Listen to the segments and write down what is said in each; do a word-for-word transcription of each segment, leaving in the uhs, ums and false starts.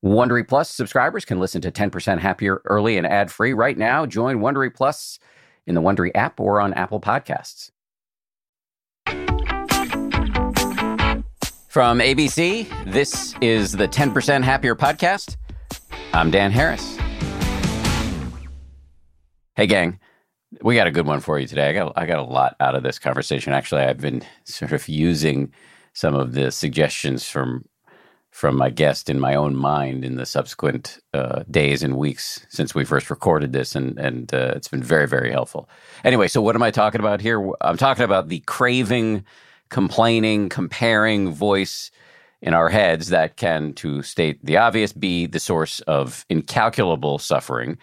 Wondery Plus subscribers can listen to ten percent Happier early and ad-free right now. Join Wondery Plus in the Wondery app or on Apple Podcasts. From A B C, this is the ten percent Happier podcast. I'm Dan Harris. Hey, gang. We got a good one for you today. I got I got a lot out of this conversation. Actually, I've been sort of using some of the suggestions from from my guest in my own mind in the subsequent uh, days and weeks since we first recorded this, and and uh, it's been very, very helpful. Anyway, so what am I talking about here? I'm talking about the craving, complaining, comparing voice in our heads that can, to state the obvious, be the source of incalculable suffering.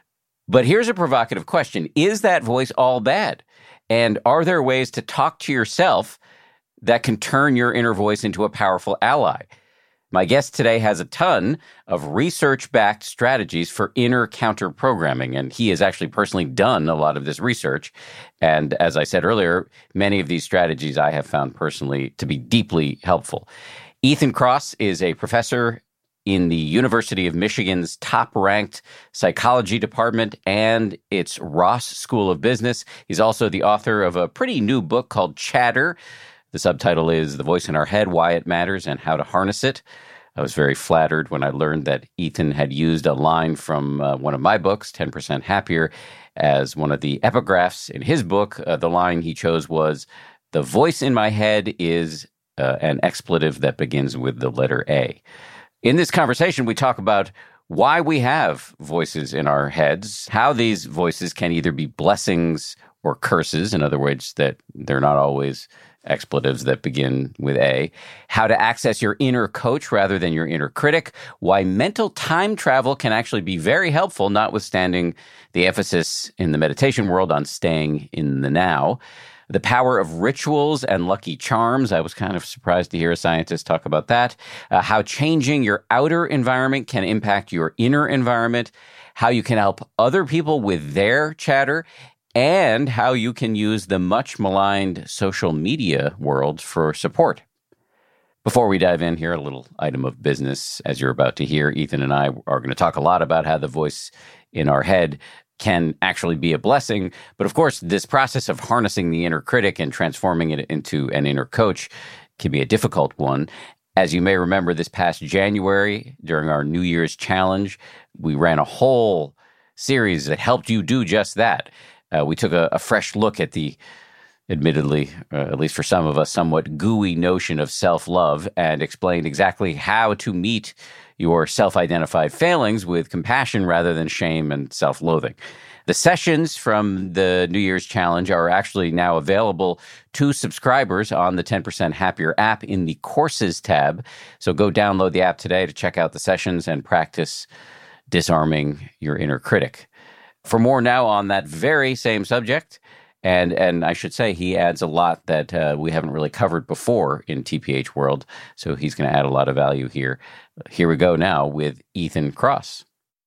But here's a provocative question. Is that voice all bad? And are there ways to talk to yourself that can turn your inner voice into a powerful ally? My guest today has a ton of research-backed strategies for inner counter-programming, and he has actually personally done a lot of this research. And as I said earlier, many of these strategies I have found personally to be deeply helpful. Ethan Kross is a professor in the University of Michigan's top-ranked psychology department and its Ross School of Business. He's also the author of a pretty new book called Chatter. The subtitle is The Voice in Our Head, Why It Matters and How to Harness It. I was very flattered when I learned that Ethan had used a line from uh, one of my books, ten percent Happier, as one of the epigraphs in his book. Uh, the line he chose was, "The voice in my head is uh, an expletive that begins with the letter A." In this conversation, we talk about why we have voices in our heads, how these voices can either be blessings or curses, in other words, that they're not always expletives that begin with A, how to access your inner coach rather than your inner critic, why mental time travel can actually be very helpful, notwithstanding the emphasis in the meditation world on staying in the now, the power of rituals and lucky charms. I was kind of surprised to hear a scientist talk about that. Uh, how changing your outer environment can impact your inner environment, how you can help other people with their chatter, and how you can use the much maligned social media world for support. Before we dive in here, a little item of business. As you're about to hear, Ethan and I are going to talk a lot about how the voice in our head can actually be a blessing. But of course, this process of harnessing the inner critic and transforming it into an inner coach can be a difficult one. As you may remember, this past January, during our New Year's challenge, we ran a whole series that helped you do just that. Uh, we took a, a fresh look at the, admittedly, uh, at least for some of us, somewhat gooey notion of self-love and explained exactly how to meet your self-identified failings with compassion rather than shame and self-loathing. The sessions from the New Year's Challenge are actually now available to subscribers on the ten percent Happier app in the Courses tab. So go download the app today to check out the sessions and practice disarming your inner critic. For more now on that very same subject, and and I should say he adds a lot that uh, we haven't really covered before in T P H world, so he's going to add a lot of value here. Here we go now with Ethan Kross.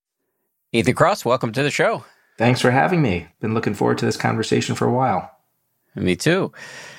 Ethan Kross, welcome to the show. Thanks for having me. Been looking forward to this conversation for a while. Me too.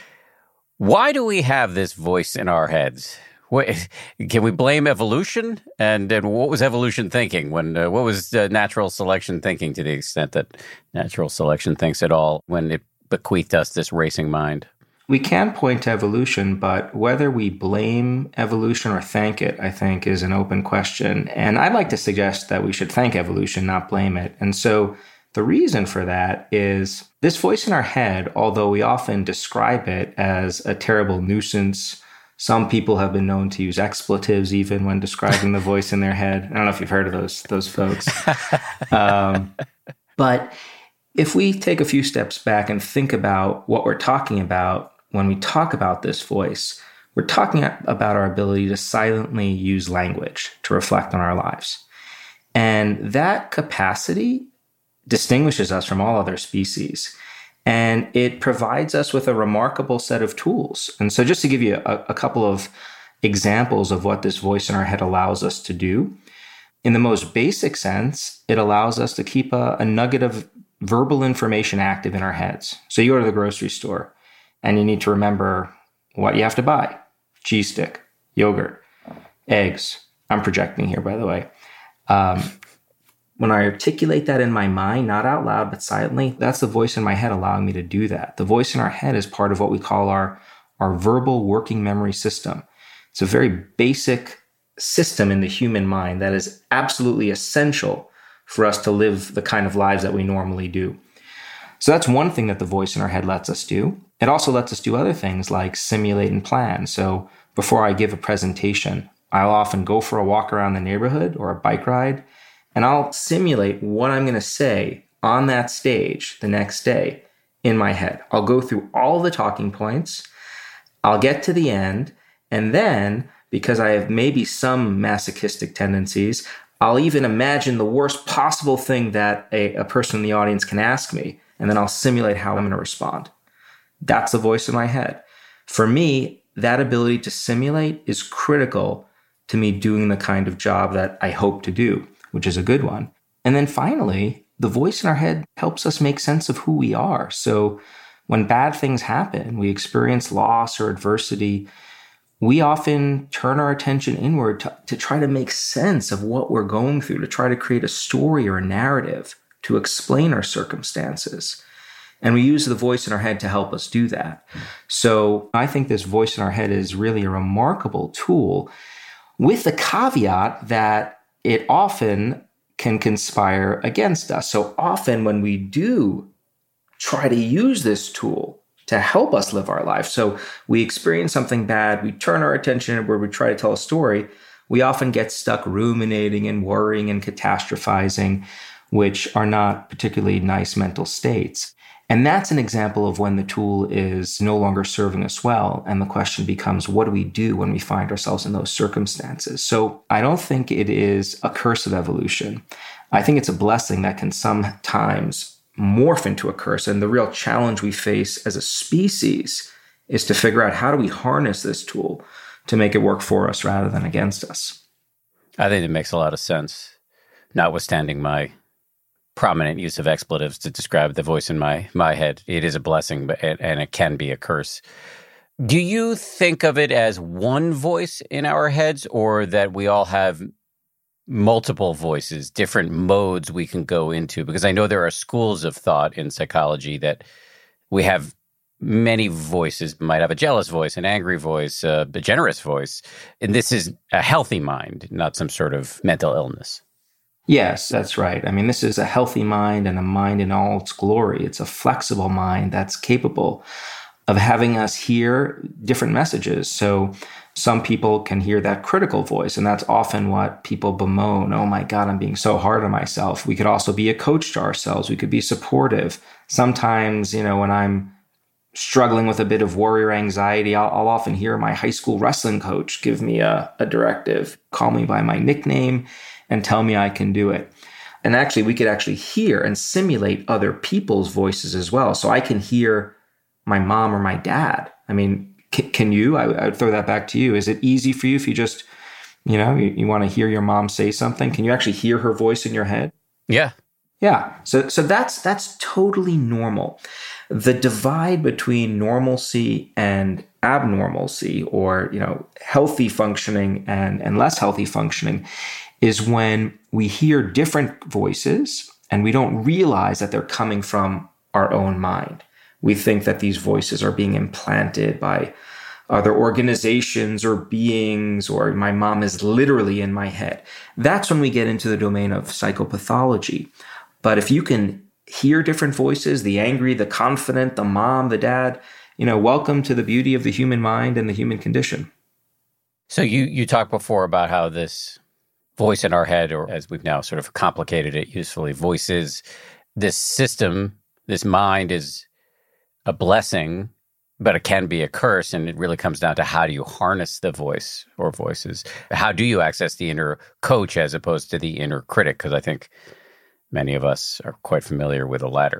Why do we have this voice in our heads? What, can we blame evolution? And, and what was evolution thinking? When uh, what was uh, natural selection thinking, to the extent that natural selection thinks at all, when it bequeathed us this racing mind? We can point to evolution, but whether we blame evolution or thank it, I think, is an open question. And I'd like to suggest that we should thank evolution, not blame it. And so the reason for that is this voice in our head, although we often describe it as a terrible nuisance. Some people have been known to use expletives even when describing the voice in their head. I don't know if you've heard of those those folks. Um, but if we take a few steps back and think about what we're talking about when we talk about this voice, we're talking about our ability to silently use language to reflect on our lives. And that capacity distinguishes us from all other species. And it provides us with a remarkable set of tools. And so just to give you a, a couple of examples of what this voice in our head allows us to do, in the most basic sense, it allows us to keep a, a nugget of verbal information active in our heads. So you go to the grocery store and you need to remember what you have to buy: cheese stick, yogurt, eggs, I'm projecting here, by the way. Um, when I articulate that in my mind, not out loud, but silently, that's the voice in my head allowing me to do that. The voice in our head is part of what we call our, our verbal working memory system. It's a very basic system in the human mind that is absolutely essential for us to live the kind of lives that we normally do. So that's one thing that the voice in our head lets us do. It also lets us do other things like simulate and plan. So before I give a presentation, I'll often go for a walk around the neighborhood or a bike ride, and I'll simulate what I'm going to say on that stage the next day in my head. I'll go through all the talking points. I'll get to the end, and then, because I have maybe some masochistic tendencies, I'll even imagine the worst possible thing that a, a person in the audience can ask me, and then I'll simulate how I'm going to respond. That's the voice in my head. For me, that ability to simulate is critical to me doing the kind of job that I hope to do, which is a good one. And then finally, the voice in our head helps us make sense of who we are. So when bad things happen, we experience loss or adversity, we often turn our attention inward to, to try to make sense of what we're going through, to try to create a story or a narrative to explain our circumstances. And we use the voice in our head to help us do that. So I think this voice in our head is really a remarkable tool, with the caveat that it often can conspire against us. So often when we do try to use this tool to help us live our life, so we experience something bad, we turn our attention where we try to tell a story, we often get stuck ruminating and worrying and catastrophizing, which are not particularly nice mental states. And that's an example of when the tool is no longer serving us well. And the question becomes, what do we do when we find ourselves in those circumstances? So I don't think it is a curse of evolution. I think it's a blessing that can sometimes morph into a curse. And the real challenge we face as a species is to figure out, how do we harness this tool to make it work for us rather than against us? I think it makes a lot of sense, notwithstanding my prominent use of expletives to describe the voice in my my head. It is a blessing, but it, and it can be a curse. Do you think of it as one voice in our heads, or that we all have multiple voices, different modes we can go into? Because I know there are schools of thought in psychology that we have many voices. We might have a jealous voice, an angry voice, uh, a generous voice. And this is a healthy mind, not some sort of mental illness. Yes, that's right. I mean, this is a healthy mind and a mind in all its glory. It's a flexible mind that's capable of having us hear different messages. So some people can hear that critical voice, and that's often what people bemoan. Oh my God, I'm being so hard on myself. We could also be a coach to ourselves. We could be supportive. Sometimes, you know, when I'm struggling with a bit of worry or anxiety, I'll, I'll often hear my high school wrestling coach give me a, a directive, call me by my nickname, and tell me I can do it. And actually, we could actually hear and simulate other people's voices as well. So I can hear my mom or my dad. I mean, can, can you? I, I would throw that back to you. Is it easy for you if you just, you know, you, you want to hear your mom say something? Can you actually hear her voice in your head? Yeah. Yeah. So so that's that's totally normal. The divide between normalcy and abnormalcy, or, you know, healthy functioning and, and less healthy functioning, is when we hear different voices and we don't realize that they're coming from our own mind. We think that these voices are being implanted by other organizations or beings, or my mom is literally in my head. That's when we get into the domain of psychopathology. But if you can hear different voices, the angry, the confident, the mom, the dad, you know, welcome to the beauty of the human mind and the human condition. So you, you talked before about how this voice in our head, or as we've now sort of complicated it usefully, voices, this system, this mind is a blessing, but it can be a curse. And it really comes down to, how do you harness the voice or voices? How do you access the inner coach as opposed to the inner critic? Because I think many of us are quite familiar with the latter.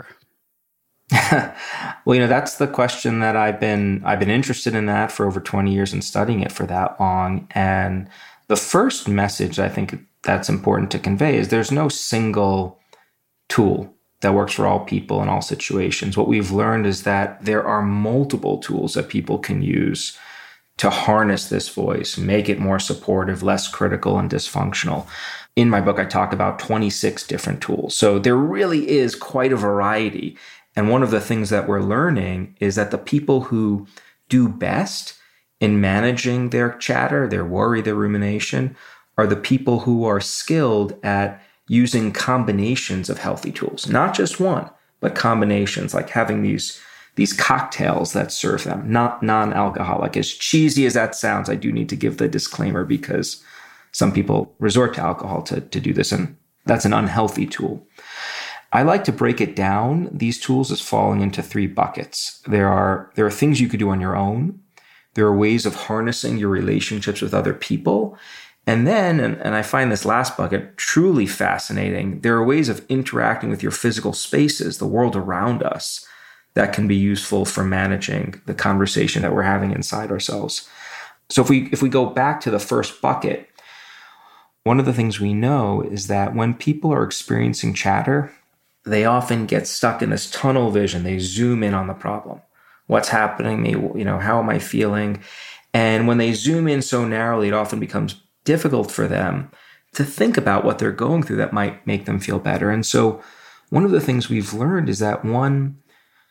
Well, you know, that's the question that I've been I've been interested in that for over twenty years and studying it for that long. And the first message I think that's important to convey is there's no single tool that works for all people in all situations. What we've learned is that there are multiple tools that people can use to harness this voice, make it more supportive, less critical and dysfunctional. In my book, I talk about twenty-six different tools. So there really is quite a variety. And one of the things that we're learning is that the people who do best in managing their chatter, their worry, their rumination, are the people who are skilled at using combinations of healthy tools, not just one, but combinations, like having these, these cocktails that serve them, not non-alcoholic. As cheesy as that sounds, I do need to give the disclaimer because some people resort to alcohol to, to do this, and that's an unhealthy tool. I like to break it down, these tools, as falling into three buckets. There are, there are things you could do on your own. There are ways of harnessing your relationships with other people. And then, and, and I find this last bucket truly fascinating, there are ways of interacting with your physical spaces, the world around us, that can be useful for managing the conversation that we're having inside ourselves. So if we if we go back to the first bucket, one of the things we know is that when people are experiencing chatter, they often get stuck in this tunnel vision. They zoom in on the problem. What's happening to me? You know, how am I feeling? And when they zoom in so narrowly, it often becomes difficult for them to think about what they're going through that might make them feel better. And so one of the things we've learned is that one,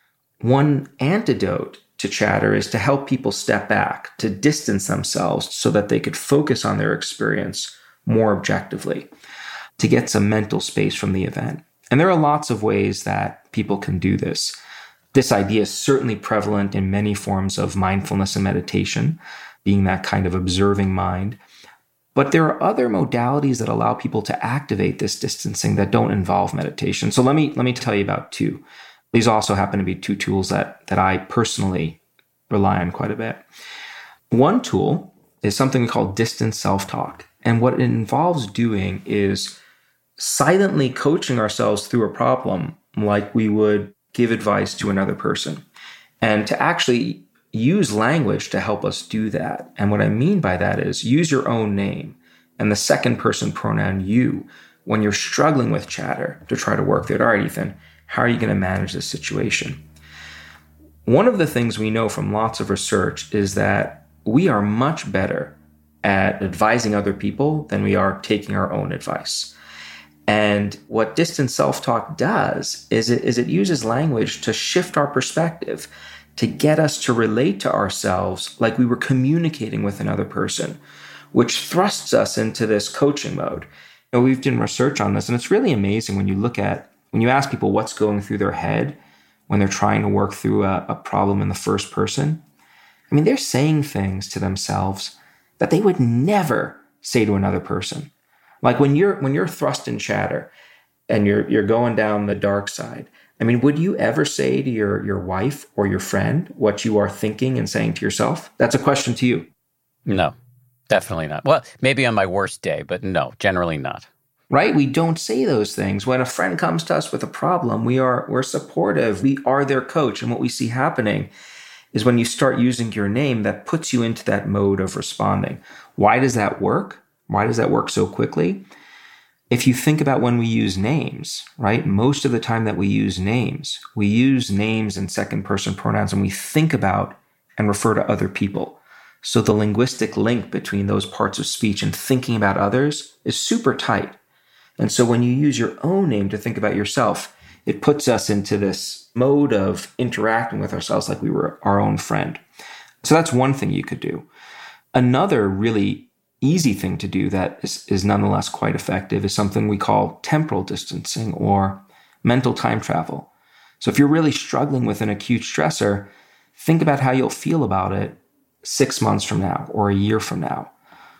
one antidote to chatter is to help people step back, to distance themselves so that they could focus on their experience more objectively, to get some mental space from the event. And there are lots of ways that people can do this. This idea is certainly prevalent in many forms of mindfulness and meditation, being that kind of observing mind. But there are other modalities that allow people to activate this distancing that don't involve meditation. So let me let me tell you about two. These also happen to be two tools that, that I personally rely on quite a bit. One tool is something we call distant self-talk. And what it involves doing is silently coaching ourselves through a problem like we would give advice to another person. And to actually use language to help us do that. And what I mean by that is use your own name and the second person pronoun you when you're struggling with chatter to try to work through it. All right, Ethan, how are you going to manage this situation? One of the things we know from lots of research is that we are much better at advising other people than we are taking our own advice. And what distant self-talk does is it, is it uses language to shift our perspective, to get us to relate to ourselves like we were communicating with another person, which thrusts us into this coaching mode. You know, we've done research on this, and it's really amazing when you look at, when you ask people what's going through their head when they're trying to work through a, a problem in the first person. I mean, they're saying things to themselves that they would never say to another person. Like when you're when you're thrust in chatter and you're you're going down the dark side, I mean, would you ever say to your, your wife or your friend what you are thinking and saying to yourself? That's a question to you. No, definitely not. Well, maybe on my worst day, but no, generally not. Right? We don't say those things. When a friend comes to us with a problem, we are we're supportive. We are their coach. And what we see happening is when you start using your name, that puts you into that mode of responding. Why does that work? Why does that work so quickly? If you think about when we use names, right? Most of the time that we use names, we use names and second person pronouns and we think about and refer to other people. So the linguistic link between those parts of speech and thinking about others is super tight. And so when you use your own name to think about yourself, it puts us into this mode of interacting with ourselves like we were our own friend. So that's one thing you could do. Another really easy thing to do that is, is nonetheless quite effective is something we call temporal distancing or mental time travel. So if you're really struggling with an acute stressor, think about how you'll feel about it six months from now or a year from now.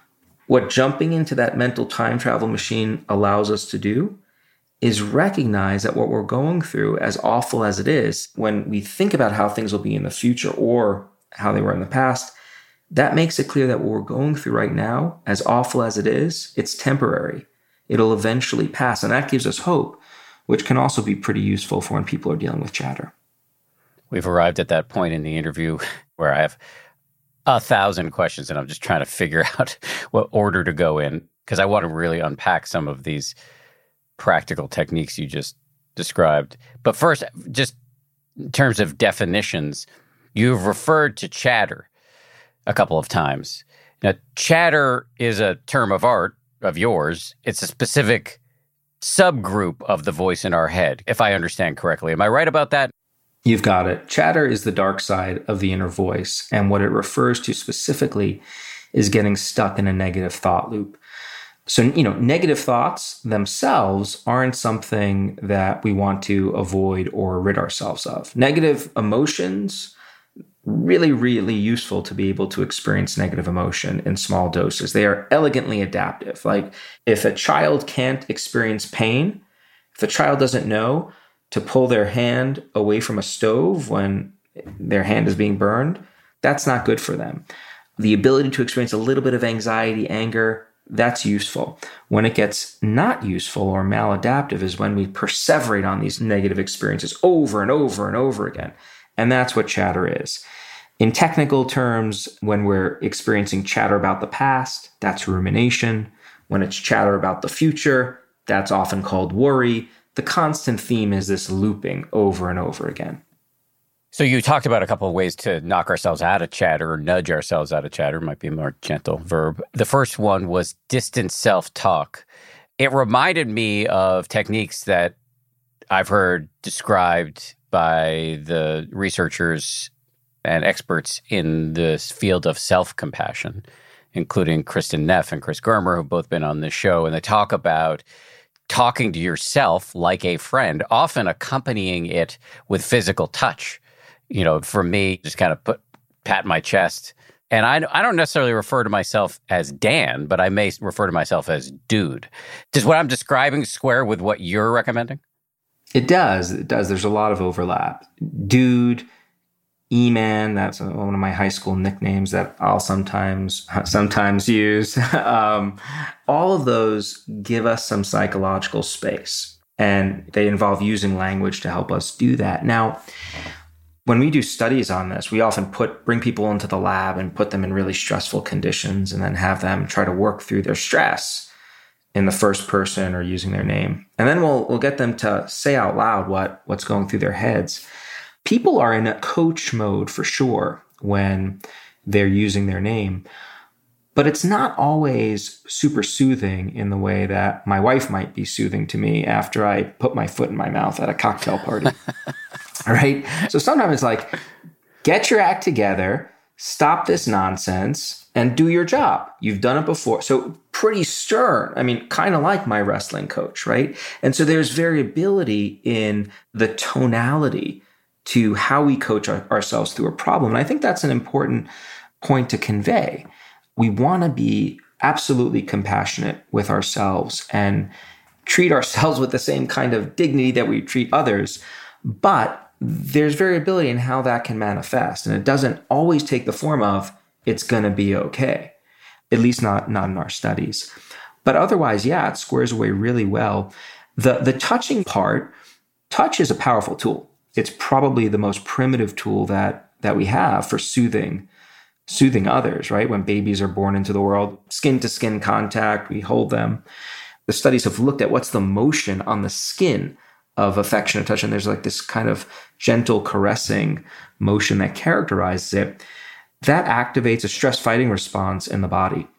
What jumping into that mental time travel machine allows us to do is recognize that what we're going through, as awful as it is, when we think about how things will be in the future or how they were in the past, that makes it clear that what we're going through right now, as awful as it is, it's temporary. It'll eventually pass. And that gives us hope, which can also be pretty useful for when people are dealing with chatter. We've arrived at that point in the interview where I have a thousand questions and I'm just trying to figure out what order to go in because I want to really unpack some of these practical techniques you just described. But first, just in terms of definitions, you've referred to chatter a couple of times. Now, chatter is a term of art of yours. It's a specific subgroup of the voice in our head, if I understand correctly. Am I right about that? You've got it. Chatter is the dark side of the inner voice. And what it refers to specifically is getting stuck in a negative thought loop. So, you know, negative thoughts themselves aren't something that we want to avoid or rid ourselves of. Negative emotions, really, really useful to be able to experience negative emotion in small doses. They are elegantly adaptive. Like if a child can't experience pain, if a child doesn't know to pull their hand away from a stove when their hand is being burned, that's not good for them. The ability to experience a little bit of anxiety, anger, that's useful. When it gets not useful or maladaptive is when we perseverate on these negative experiences over and over and over again. And that's what chatter is. In technical terms, when we're experiencing chatter about the past, that's rumination. When it's chatter about the future, that's often called worry. The constant theme is this looping over and over again. So you talked about a couple of ways to knock ourselves out of chatter or nudge ourselves out of chatter, might be a more gentle verb. The first one was distant self-talk. It reminded me of techniques that I've heard described by the researchers and experts in this field of self-compassion, including Kristin Neff and Chris Germer, who've both been on this show. And they talk about talking to yourself like a friend, often accompanying it with physical touch. You know, for me, just kind of put pat my chest. And I, I don't necessarily refer to myself as Dan, but I may refer to myself as dude. Does what I'm describing square with what you're recommending? It does. It does. There's a lot of overlap. Dude, E-man, that's one of my high school nicknames that I'll sometimes sometimes use. um, all of those give us some psychological space, and they involve using language to help us do that. Now, when we do studies on this, we often put bring people into the lab and put them in really stressful conditions and then have them try to work through their stress in the first person or using their name. And then we'll we'll get them to say out loud what, what's going through their heads. People are in a coach mode for sure when they're using their name, but it's not always super soothing in the way that my wife might be soothing to me after I put my foot in my mouth at a cocktail party. All right. So sometimes it's like, get your act together, stop this nonsense, and do your job. You've done it before. So pretty stern. I mean, kind of like my wrestling coach, right? And so there's variability in the tonality to how we coach our, ourselves through a problem. And I think that's an important point to convey. We want to be absolutely compassionate with ourselves and treat ourselves with the same kind of dignity that we treat others. But there's variability in how that can manifest. And it doesn't always take the form of, it's going to be okay. At least not, not in our studies. But otherwise, yeah, it squares away really well. The, the touching part, touch is a powerful tool. It's probably the most primitive tool that, that we have for soothing, soothing others, right? When babies are born into the world, skin to skin contact, we hold them. The studies have looked at what's the motion on the skin of affectionate touch. And there's like this kind of gentle caressing motion that characterizes it. That activates a stress fighting response in the body.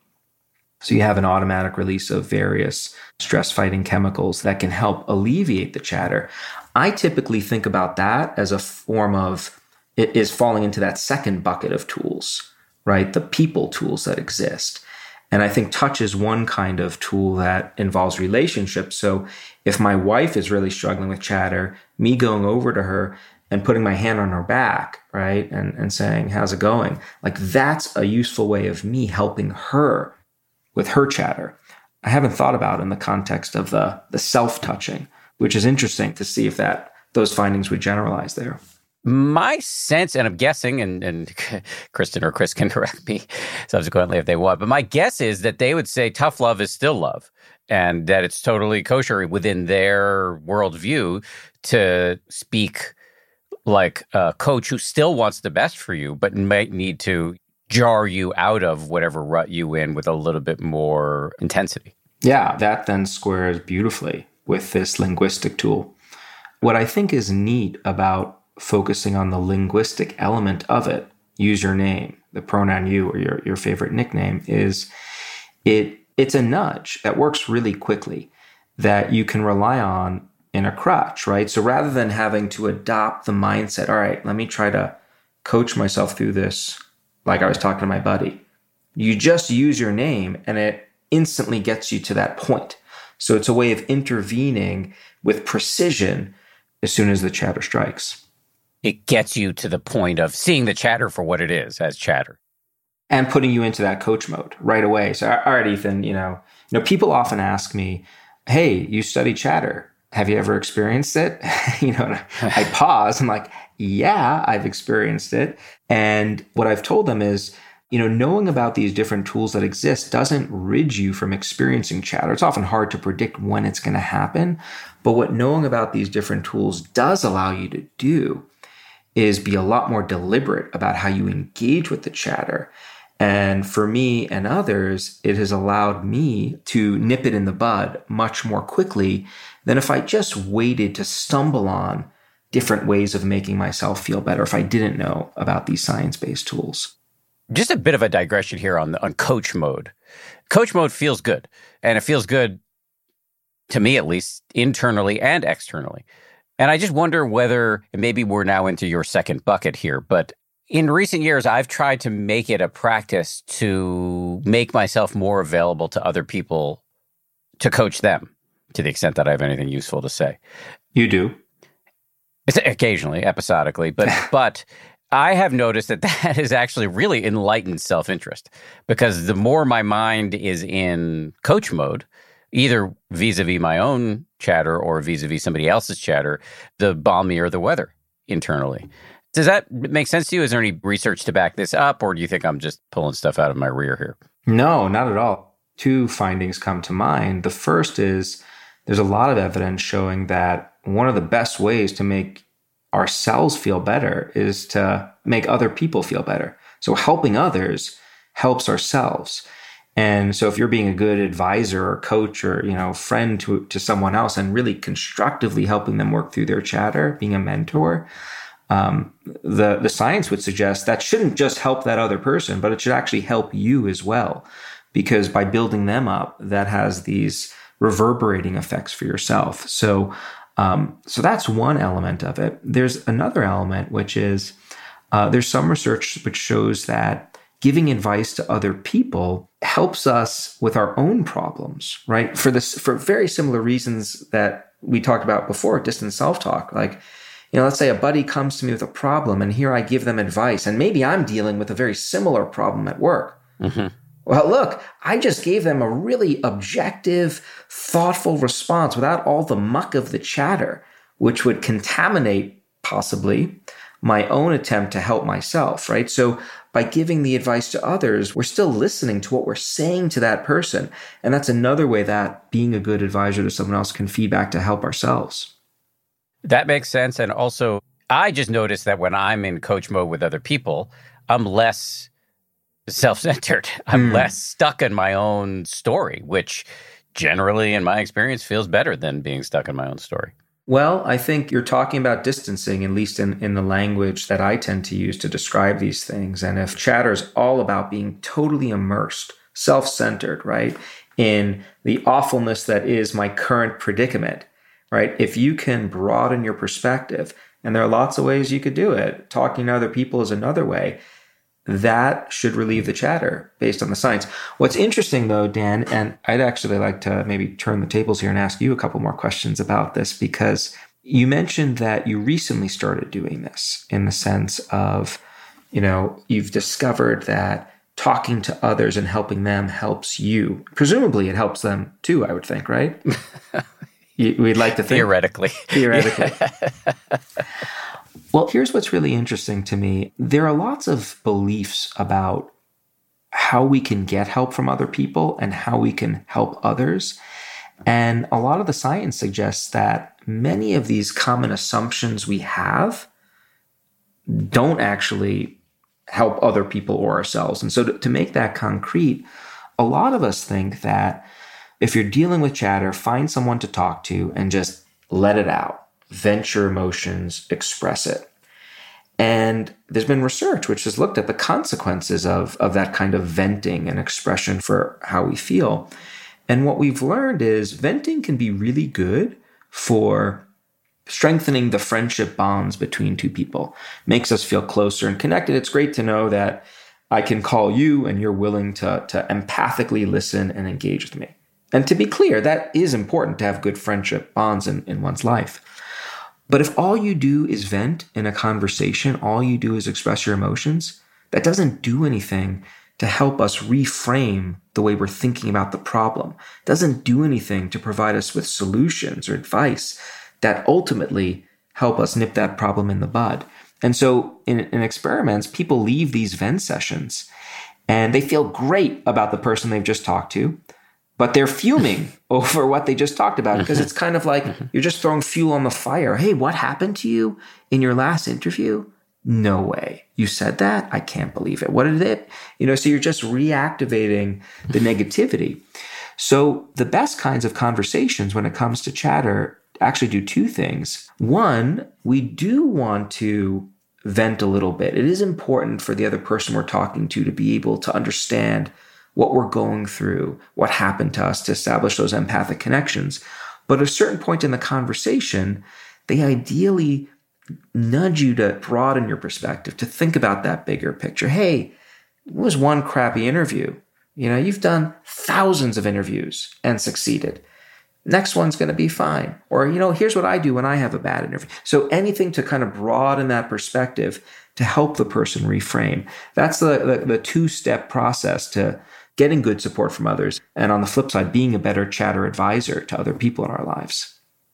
So you have an automatic release of various stress fighting chemicals that can help alleviate the chatter. I typically think about that as a form of, it is falling into that second bucket of tools, right? The people tools that exist. And I think touch is one kind of tool that involves relationships. So if my wife is really struggling with chatter, me going over to her and putting my hand on her back, right? And, and saying, how's it going? Like that's a useful way of me helping her with her chatter. I haven't thought about it in the context of the, the self-touching, which is interesting to see if that those findings would generalize there. My sense, and I'm guessing, and, and Kristin or Chris can correct me subsequently if they want, but my guess is that they would say tough love is still love and that it's totally kosher within their worldview to speak like a coach who still wants the best for you, but might need to jar you out of whatever rut you in with a little bit more intensity. Yeah, that then squares beautifully with this linguistic tool. What I think is neat about focusing on the linguistic element of it, use your name, the pronoun you or your, your favorite nickname, is it it's a nudge that works really quickly that you can rely on in a crutch, right? So rather than having to adopt the mindset, all right, let me try to coach myself through this like I was talking to my buddy, you just use your name and it instantly gets you to that point. So it's a way of intervening with precision as soon as the chatter strikes. It gets you to the point of seeing the chatter for what it is, as chatter. And putting you into that coach mode right away. So, all right, Ethan, you know, you know, people often ask me, hey, you study chatter. Have you ever experienced it? you know, I pause. I'm like, yeah, I've experienced it. And what I've told them is, you know, knowing about these different tools that exist doesn't rid you from experiencing chatter. It's often hard to predict when it's going to happen. But what knowing about these different tools does allow you to do is be a lot more deliberate about how you engage with the chatter. And for me and others, it has allowed me to nip it in the bud much more quickly than if I just waited to stumble on different ways of making myself feel better if I didn't know about these science-based tools. Just a bit of a digression here on, on coach mode. Coach mode feels good, and it feels good, to me at least, internally and externally. And I just wonder whether, and maybe we're now into your second bucket here, but in recent years, I've tried to make it a practice to make myself more available to other people to coach them to the extent that I have anything useful to say. You do? It's occasionally, episodically, but but I have noticed that that is actually really enlightened self-interest, because the more my mind is in coach mode, either vis-a-vis my own chatter or vis-a-vis somebody else's chatter, the balmier the weather internally. Does that make sense to you? Is there any research to back this up, or do you think I'm just pulling stuff out of my rear here? No, not at all. Two findings come to mind. The first is there's a lot of evidence showing that one of the best ways to make ourselves feel better is to make other people feel better. So helping others helps ourselves. And so if you're being a good advisor or coach or, you know, friend to, to someone else and really constructively helping them work through their chatter, being a mentor, Um, the, the science would suggest that shouldn't just help that other person, but it should actually help you as well. Because by building them up, that has these reverberating effects for yourself. So, um, so that's one element of it. There's another element, which is uh, there's some research which shows that giving advice to other people helps us with our own problems, right? For this, for very similar reasons that we talked about before, distant self-talk, like, you know, let's say a buddy comes to me with a problem and here I give them advice, and maybe I'm dealing with a very similar problem at work. Mm-hmm. Well, look, I just gave them a really objective, thoughtful response without all the muck of the chatter, which would contaminate possibly my own attempt to help myself, right? So by giving the advice to others, we're still listening to what we're saying to that person. And that's another way that being a good advisor to someone else can feed back to help ourselves. That makes sense. And also, I just noticed that when I'm in coach mode with other people, I'm less self-centered. I'm mm. less stuck in my own story, which generally, in my experience, feels better than being stuck in my own story. Well, I think you're talking about distancing, at least in, in the language that I tend to use to describe these things. And if chatter is all about being totally immersed, self-centered, right, in the awfulness that is my current predicament, right? If you can broaden your perspective, and there are lots of ways you could do it, talking to other people is another way, that should relieve the chatter based on the science. What's interesting though, Dan, and I'd actually like to maybe turn the tables here and ask you a couple more questions about this, because you mentioned that you recently started doing this in the sense of, you know, you've discovered that talking to others and helping them helps you. Presumably it helps them too, I would think, right? We'd like to think. Theoretically. Theoretically. Well, here's what's really interesting to me. There are lots of beliefs about how we can get help from other people and how we can help others. And a lot of the science suggests that many of these common assumptions we have don't actually help other people or ourselves. And so to, to make that concrete, a lot of us think that if you're dealing with chatter, find someone to talk to and just let it out. Vent your emotions, express it. And there's been research which has looked at the consequences of, of that kind of venting and expression for how we feel. And what we've learned is venting can be really good for strengthening the friendship bonds between two people, makes us feel closer and connected. It's great to know that I can call you and you're willing to, to empathically listen and engage with me. And to be clear, that is important to have good friendship bonds in, in one's life. But if all you do is vent in a conversation, all you do is express your emotions, that doesn't do anything to help us reframe the way we're thinking about the problem. It doesn't do anything to provide us with solutions or advice that ultimately help us nip that problem in the bud. And so in, in experiments, people leave these vent sessions and they feel great about the person they've just talked to, but they're fuming over what they just talked about because it's kind of like you're just throwing fuel on the fire. Hey, what happened to you in your last interview? No way. You said that? I can't believe it. What did it? You know, so you're just reactivating the negativity. So the best kinds of conversations when it comes to chatter actually do two things. One, we do want to vent a little bit. It is important for the other person we're talking to to be able to understand what we're going through, what happened to us, to establish those empathic connections. But at a certain point in the conversation, they ideally nudge you to broaden your perspective, to think about that bigger picture. Hey, it was one crappy interview. You know, you've done thousands of interviews and succeeded. Next one's going to be fine. Or, you know, here's what I do when I have a bad interview. So anything to kind of broaden that perspective to help the person reframe. That's the, the, the two-step process to getting good support from others. And on the flip side, being a better chatter advisor to other people in our lives.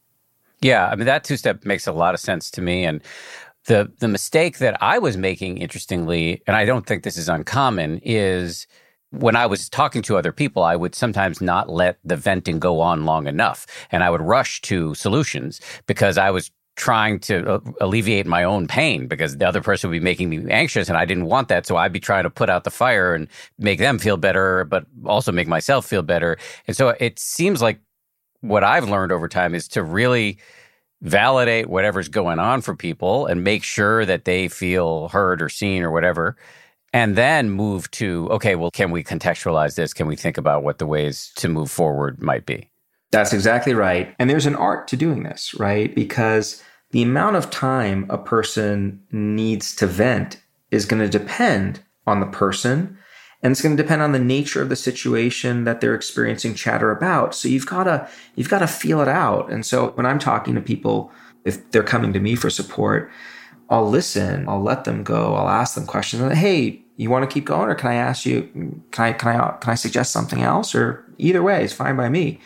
Yeah, I mean, that two-step makes a lot of sense to me. And the the mistake that I was making, interestingly, and I don't think this is uncommon, is when I was talking to other people, I would sometimes not let the venting go on long enough. And I would rush to solutions because I was trying to alleviate my own pain because the other person would be making me anxious and I didn't want that. So I'd be trying to put out the fire and make them feel better, but also make myself feel better. And so it seems like what I've learned over time is to really validate whatever's going on for people and make sure that they feel heard or seen or whatever. And then move to, okay, well, can we contextualize this? Can we think about what the ways to move forward might be? That's exactly right. And there's an art to doing this, right? Because the amount of time a person needs to vent is going to depend on the person, and it's going to depend on the nature of the situation that they're experiencing chatter about. So you've got to you've got to feel it out. And so when I'm talking to people, if they're coming to me for support, I'll listen, I'll let them go, I'll ask them questions. Hey, you want to keep going, or can I ask you? Can I can I can I suggest something else? Or either way is fine by me.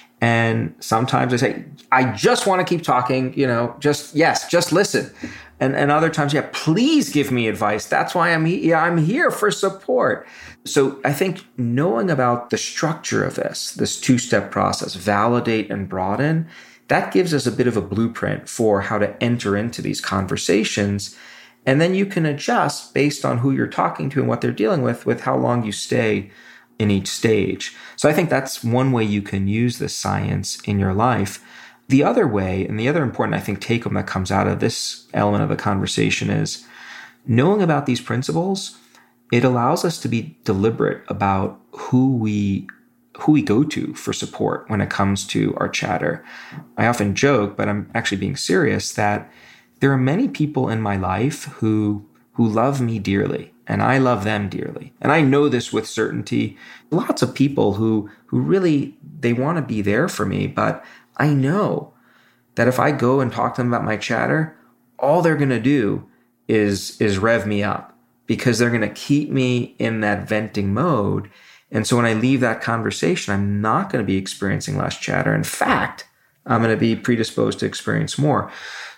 And sometimes I say, I just want to keep talking, you know, just, yes, just listen. And and other times, yeah, please give me advice. That's why I'm here. I'm here for support. So I think knowing about the structure of this, this two-step process, validate and broaden, that gives us a bit of a blueprint for how to enter into these conversations. And then you can adjust based on who you're talking to and what they're dealing with, with how long you stay in each stage. So I think that's one way you can use this science in your life. The other way, and the other important, I think, take home that comes out of this element of the conversation is knowing about these principles. It allows us to be deliberate about who we who we go to for support when it comes to our chatter. I often joke, but I'm actually being serious, that there are many people in my life who who love me dearly. And I love them dearly. And I know this with certainty. Lots of people who who really, they want to be there for me, but I know that if I go and talk to them about my chatter, all they're going to do is, is rev me up because they're going to keep me in that venting mode. And so when I leave that conversation, I'm not going to be experiencing less chatter. In fact, I'm going to be predisposed to experience more.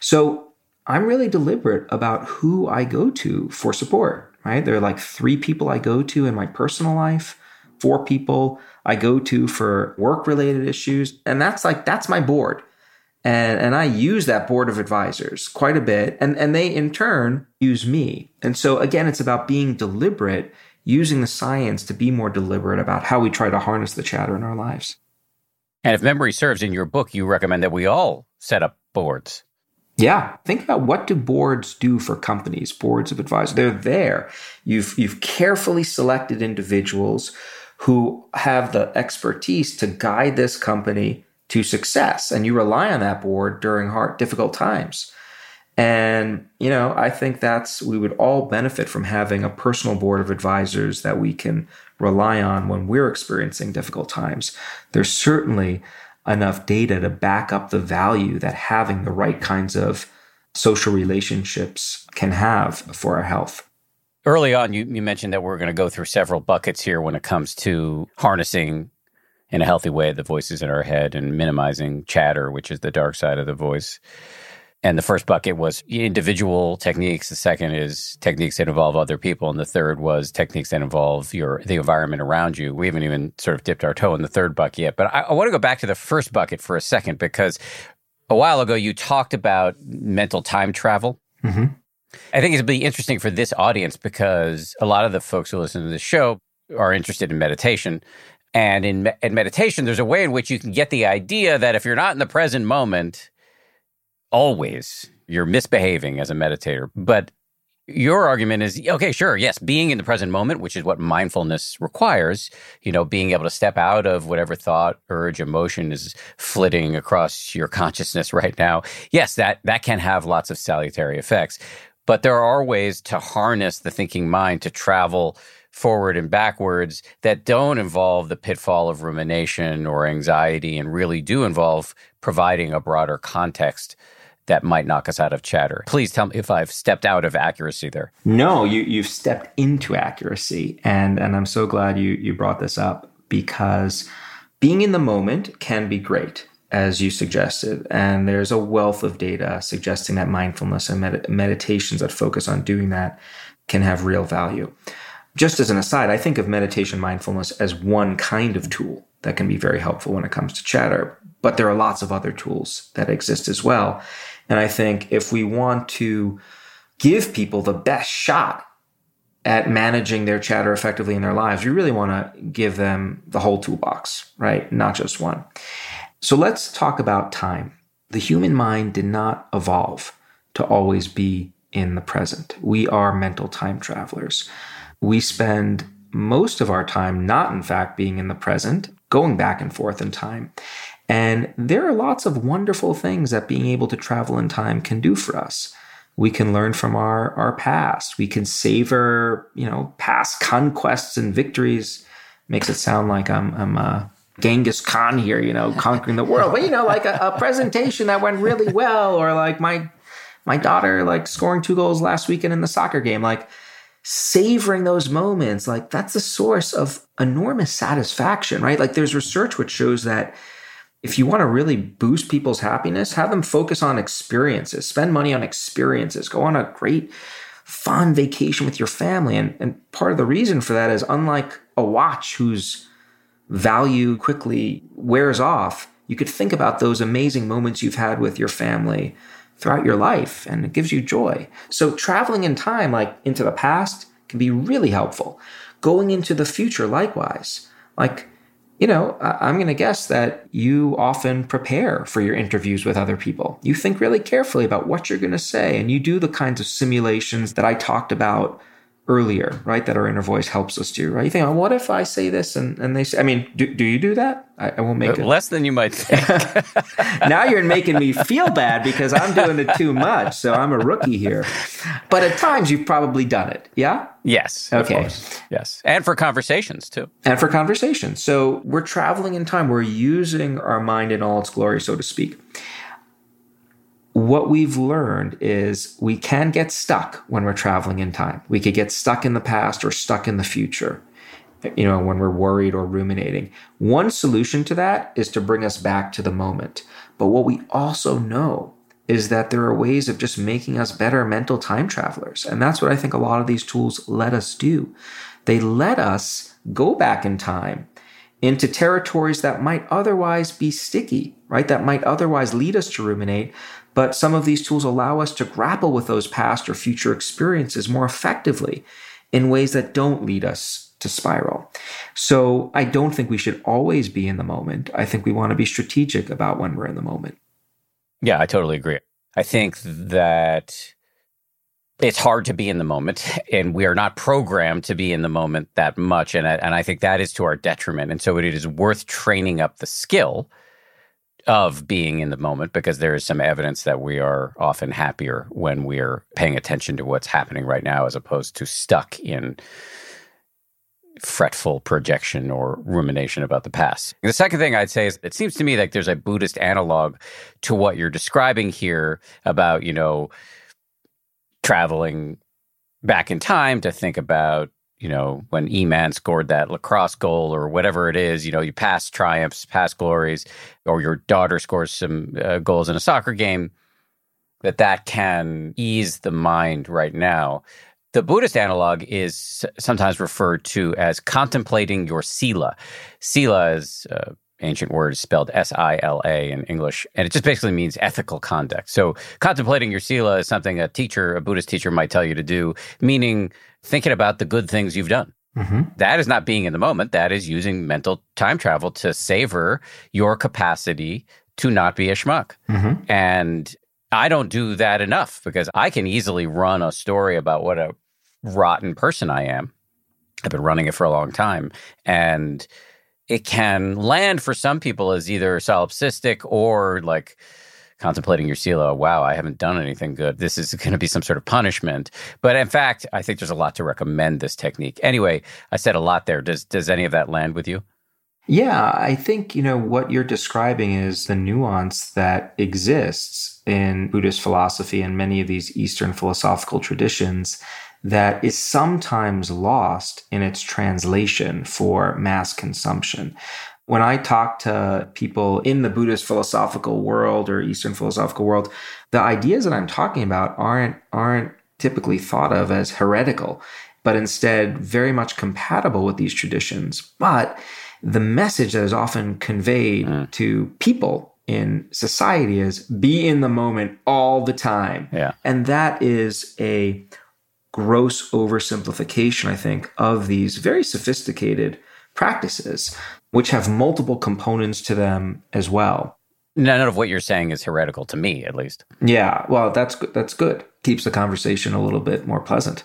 So I'm really deliberate about who I go to for support. Right? There are like three people I go to in my personal life, four people I go to for work-related issues. And that's like, that's my board. And, and I use that board of advisors quite a bit. And, and they, in turn, use me. And so, again, it's about being deliberate, using the science to be more deliberate about how we try to harness the chatter in our lives. And if memory serves, in your book, you recommend that we all set up boards. Yeah. Think about, what do boards do for companies, boards of advisors? They're there. You've, you've carefully selected individuals who have the expertise to guide this company to success. And you rely on that board during hard, difficult times. And, you know, I think that's, we would all benefit from having a personal board of advisors that we can rely on when we're experiencing difficult times. There's certainly enough data to back up the value that having the right kinds of social relationships can have for our health. Early on, you, you mentioned that we're going to go through several buckets here when it comes to harnessing in a healthy way the voices in our head and minimizing chatter, which is the dark side of the voice. And the first bucket was individual techniques. The second is techniques that involve other people. And the third was techniques that involve your the environment around you. We haven't even sort of dipped our toe in the third bucket yet. But I, I want to go back to the first bucket for a second, because a while ago you talked about mental time travel. Mm-hmm. I think it'd be interesting for this audience because a lot of the folks who listen to this show are interested in meditation. And in, me- in meditation, there's a way in which you can get the idea that if you're not in the present moment, always you're misbehaving as a meditator. But your argument is, okay, sure, yes, being in the present moment, which is what mindfulness requires, you know, being able to step out of whatever thought, urge, emotion is flitting across your consciousness right now. Yes, that, that can have lots of salutary effects. But there are ways to harness the thinking mind to travel forward and backwards that don't involve the pitfall of rumination or anxiety and really do involve providing a broader context that might knock us out of chatter. Please tell me if I've stepped out of accuracy there. No, you, you've stepped into accuracy. And, and I'm so glad you, you brought this up, because being in the moment can be great, as you suggested. And there's a wealth of data suggesting that mindfulness and med- meditations that focus on doing that can have real value. Just as an aside, I think of meditation mindfulness as one kind of tool that can be very helpful when it comes to chatter. But there are lots of other tools that exist as well. And I think if we want to give people the best shot at managing their chatter effectively in their lives, we really want to give them the whole toolbox, right? Not just one. So let's talk about time. The human mind did not evolve to always be in the present. We are mental time travelers. We spend most of our time not, in fact, being in the present, going back and forth in time. And there are lots of wonderful things that being able to travel in time can do for us. We can learn from our, our past. We can savor, you know, past conquests and victories. Makes it sound like I'm, I'm uh, Genghis Khan here, you know, conquering the world. But, you know, like a, a presentation that went really well, or like my my daughter, like scoring two goals last weekend in the soccer game, like savoring those moments, like that's a source of enormous satisfaction, right? Like there's research which shows that if you want to really boost people's happiness, have them focus on experiences, spend money on experiences, go on a great fun vacation with your family. And, and part of the reason for that is, unlike a watch whose value quickly wears off, you could think about those amazing moments you've had with your family throughout your life, and it gives you joy. So traveling in time, like into the past, can be really helpful. Going into the future, likewise. Like, you know, I'm going to guess that you often prepare for your interviews with other people. You think really carefully about what you're going to say, and you do the kinds of simulations that I talked about earlier, right? That our inner voice helps us do, right? You think, oh, what if I say this and, and they say, I mean, do, do you do that? I, I won't make it. Less than you might think. Now you're making me feel bad because I'm doing it too much. So I'm a rookie here. But at times you've probably done it. Yeah? Yes. Okay. Of course. Yes. And for conversations too. And for conversations. So we're traveling in time. We're using our mind in all its glory, so to speak. What we've learned is we can get stuck when we're traveling in time. We could get stuck in the past or stuck in the future, you know, when we're worried or ruminating. One solution to that is to bring us back to the moment. But what we also know is that there are ways of just making us better mental time travelers. And that's what I think a lot of these tools let us do. They let us go back in time into territories that might otherwise be sticky, right? That might otherwise lead us to ruminate. But some of these tools allow us to grapple with those past or future experiences more effectively in ways that don't lead us to spiral. So I don't think we should always be in the moment. I think we want to be strategic about when we're in the moment. Yeah, I totally agree. I think that it's hard to be in the moment, and we are not programmed to be in the moment that much. And I, and I think that is to our detriment. And so it is worth training up the skill of being in the moment, because there is some evidence that we are often happier when we are paying attention to what's happening right now, as opposed to stuck in fretful projection or rumination about the past. The second thing I'd say is, it seems to me like there's a Buddhist analog to what you're describing here about, you know, traveling back in time to think about, you know, when E-Man scored that lacrosse goal or whatever it is, you know, you past triumphs, past glories, or your daughter scores some uh, goals in a soccer game, that that can ease the mind right now. The Buddhist analog is sometimes referred to as contemplating your sila. Sila is uh, ancient word, spelled S I L A in English, and it just basically means ethical conduct. So contemplating your sila is something a teacher, a Buddhist teacher might tell you to do, meaning thinking about the good things you've done. Mm-hmm. That is not being in the moment. That is using mental time travel to savor your capacity to not be a schmuck. Mm-hmm. And I don't do that enough, because I can easily run a story about what a rotten person I am. I've been running it for a long time. And it can land for some people as either solipsistic or like contemplating your sila. Wow, I haven't done anything good. This is going to be some sort of punishment. But in fact, I think there's a lot to recommend this technique. Anyway, I said a lot there. Does does any of that land with you? Yeah, I think, you know, what you're describing is the nuance that exists in Buddhist philosophy and many of these Eastern philosophical traditions that is sometimes lost in its translation for mass consumption. When I talk to people in the Buddhist philosophical world or Eastern philosophical world, the ideas that I'm talking about aren't aren't typically thought of as heretical, but instead very much compatible with these traditions. But the message that is often conveyed mm. to people in society is be in the moment all the time. Yeah. And that is a gross oversimplification, I think, of these very sophisticated practices, which have multiple components to them as well. None of what you're saying is heretical to me, at least. Yeah, well, that's good. That's good. Keeps the conversation a little bit more pleasant.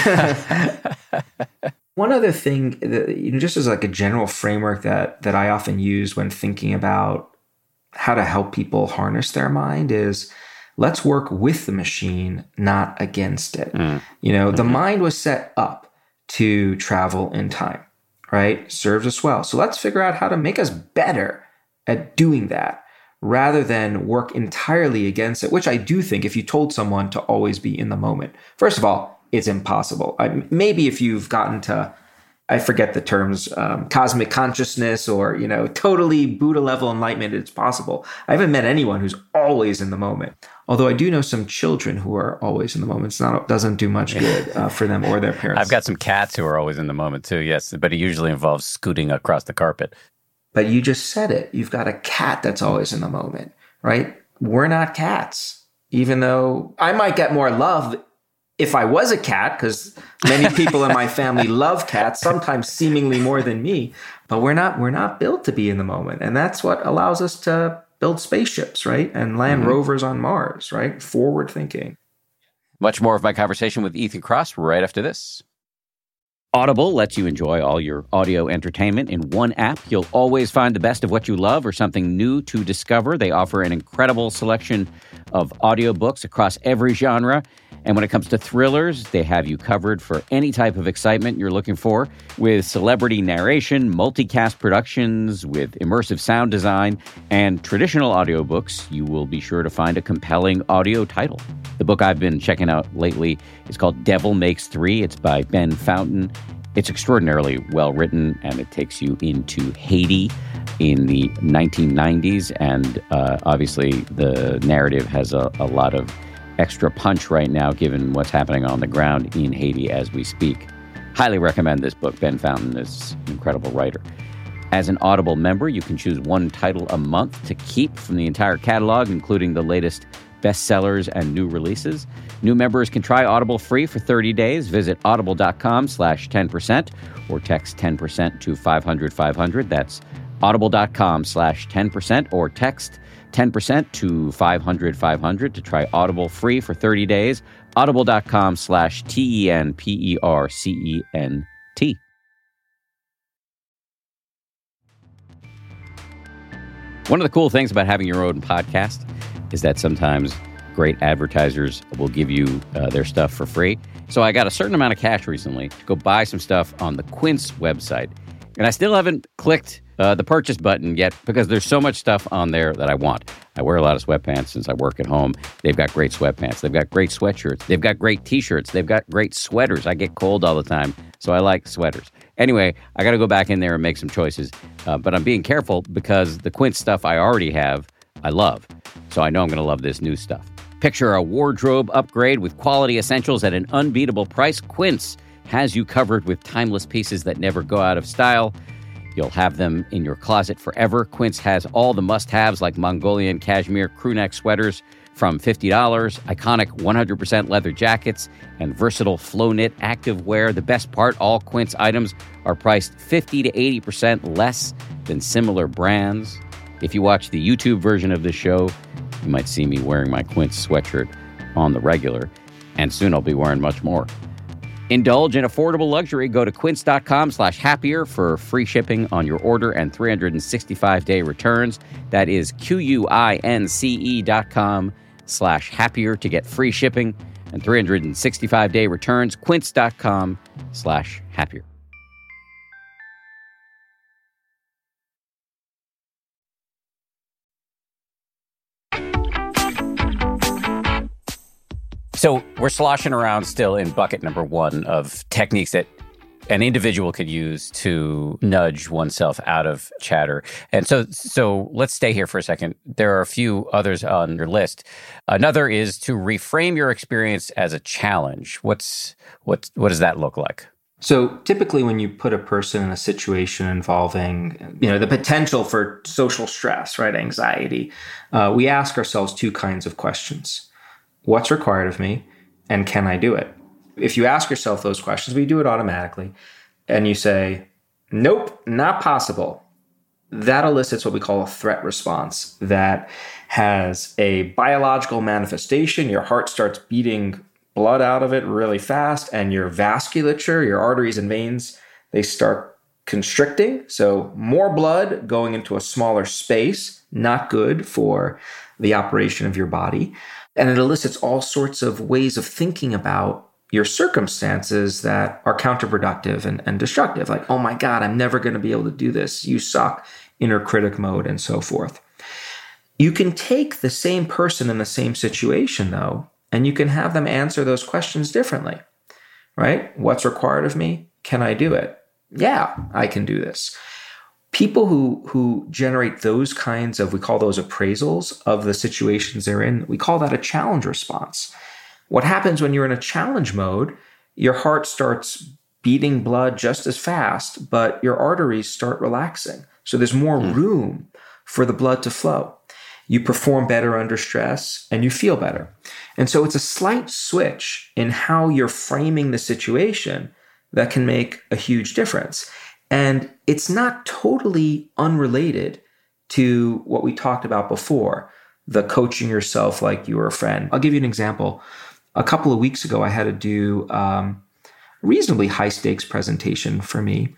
One other thing, that, you know, just as like a general framework that that I often use when thinking about how to help people harness their mind is, let's work with the machine, not against it. Mm. You know, mm-hmm. the mind was set up to travel in time, right? Serves us well. So let's figure out how to make us better at doing that, rather than work entirely against it, which I do think if you told someone to always be in the moment, first of all, it's impossible. I, maybe if you've gotten to, I forget the terms, um, cosmic consciousness or, you know, totally Buddha level enlightenment, it's possible. I haven't met anyone who's always in the moment. Although I do know some children who are always in the moment. It's not, doesn't do much good uh, for them or their parents. I've got some cats who are always in the moment too, yes, but it usually involves scooting across the carpet. But you just said it. You've got a cat that's always in the moment, right? We're not cats, even though I might get more love if I was a cat, because many people in my family love cats, sometimes seemingly more than me. But we're not we're not built to be in the moment. And that's what allows us to build spaceships, right? And land mm-hmm. rovers on Mars, right? Forward thinking. Much more of my conversation with Ethan Kross right after this. Audible lets you enjoy all your audio entertainment in one app. You'll always find the best of what you love or something new to discover. They offer an incredible selection of audiobooks across every genre. And when it comes to thrillers, they have you covered for any type of excitement you're looking for, with celebrity narration, multicast productions, with immersive sound design, and traditional audiobooks. You will be sure to find a compelling audio title. The book I've been checking out lately is called Devil Makes Three. It's by Ben Fountain. It's extraordinarily well written, and it takes you into Haiti in the nineteen nineties. And uh, obviously, the narrative has a, a lot of extra punch right now, given what's happening on the ground in Haiti as we speak. Highly recommend this book. Ben Fountain is an incredible writer. As an Audible member, you can choose one title a month to keep from the entire catalog, including the latest bestsellers and new releases. New members can try Audible free for thirty days. Visit audible.com slash 10% or text ten percent to five hundred five hundred. That's audible.com slash 10% or text ten percent to five hundred five hundred to try Audible free for thirty days. Audible.com slash T E N P E R C E N T. One of the cool things about having your own podcast is that sometimes great advertisers will give you uh, their stuff for free. So I got a certain amount of cash recently to go buy some stuff on the Quince website. And I still haven't clicked uh, the purchase button yet because there's so much stuff on there that I want. I wear a lot of sweatpants since I work at home. They've got great sweatpants. They've got great sweatshirts. They've got great T-shirts. They've got great sweaters. I get cold all the time, so I like sweaters. Anyway, I got to go back in there and make some choices. Uh, but I'm being careful because the Quince stuff I already have, I love. So I know I'm going to love this new stuff. Picture a wardrobe upgrade with quality essentials at an unbeatable price. Quince has you covered with timeless pieces that never go out of style. You'll have them in your closet forever. Quince has all the must-haves like Mongolian cashmere crewneck sweaters from fifty dollars, iconic one hundred percent leather jackets, and versatile flow-knit activewear. The best part, all Quince items are priced fifty to eighty percent less than similar brands. If you watch the YouTube version of this show, you might see me wearing my Quince sweatshirt on the regular, and soon I'll be wearing much more. Indulge in affordable luxury. Go to quince.com slash happier for free shipping on your order and three hundred sixty-five day returns. That is Q-U-I-N-C-E dot com slash happier to get free shipping and three hundred sixty-five day returns. Quince.com slash happier. So we're sloshing around still in bucket number one of techniques that an individual could use to nudge oneself out of chatter. And so so let's stay here for a second. There are a few others on your list. Another is to reframe your experience as a challenge. What's what what does that look like? So typically when you put a person in a situation involving, you know, the potential for social stress, right, anxiety, uh, we ask ourselves two kinds of questions. What's required of me, and can I do it? If you ask yourself those questions, we do it automatically, and you say, nope, not possible. That elicits what we call a threat response that has a biological manifestation. Your heart starts beating blood out of it really fast, and your vasculature, your arteries and veins, they start constricting. So more blood going into a smaller space, not good for the operation of your body. And it elicits all sorts of ways of thinking about your circumstances that are counterproductive and, and destructive. Like, oh my God, I'm never going to be able to do this. You suck, inner critic mode, and so forth. You can take the same person in the same situation, though, and you can have them answer those questions differently, right? What's required of me? Can I do it? Yeah, I can do this. People who who generate those kinds of, we call those appraisals of the situations they're in, we call that a challenge response. What happens when you're in a challenge mode, your heart starts beating blood just as fast, but your arteries start relaxing. So there's more mm. room for the blood to flow. You perform better under stress and you feel better. And so it's a slight switch in how you're framing the situation that can make a huge difference. And it's not totally unrelated to what we talked about before, the coaching yourself like you were a friend. I'll give you an example. A couple of weeks ago, I had to do um, a reasonably high stakes presentation for me.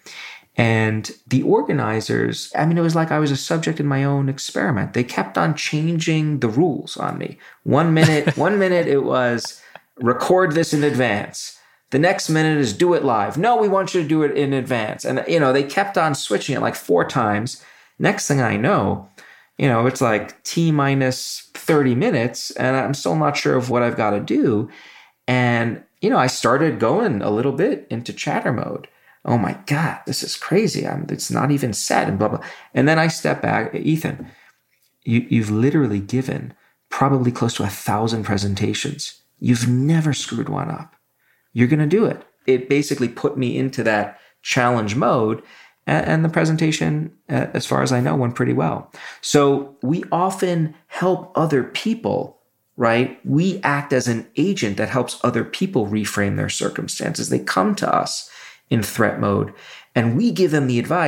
And the organizers, I mean, it was like I was a subject in my own experiment. They kept on changing the rules on me. One minute, one minute it was record this in advance. The next minute is do it live. No, we want you to do it in advance. And, you know, they kept on switching it like four times. Next thing I know, you know, it's like T minus thirty minutes and I'm still not sure of what I've got to do. And, you know, I started going a little bit into chatter mode. Oh my God, this is crazy. I'm, it's not even set and blah, blah. And then I step back. Ethan, you, you've literally given probably close to a thousand presentations. You've never screwed one up. You're going to do it. It basically put me into that challenge mode, and, and the presentation, uh, as far as I know, went pretty well. So we often help other people, right? We act as an agent that helps other people reframe their circumstances. They come to us in threat mode, and we give them the advice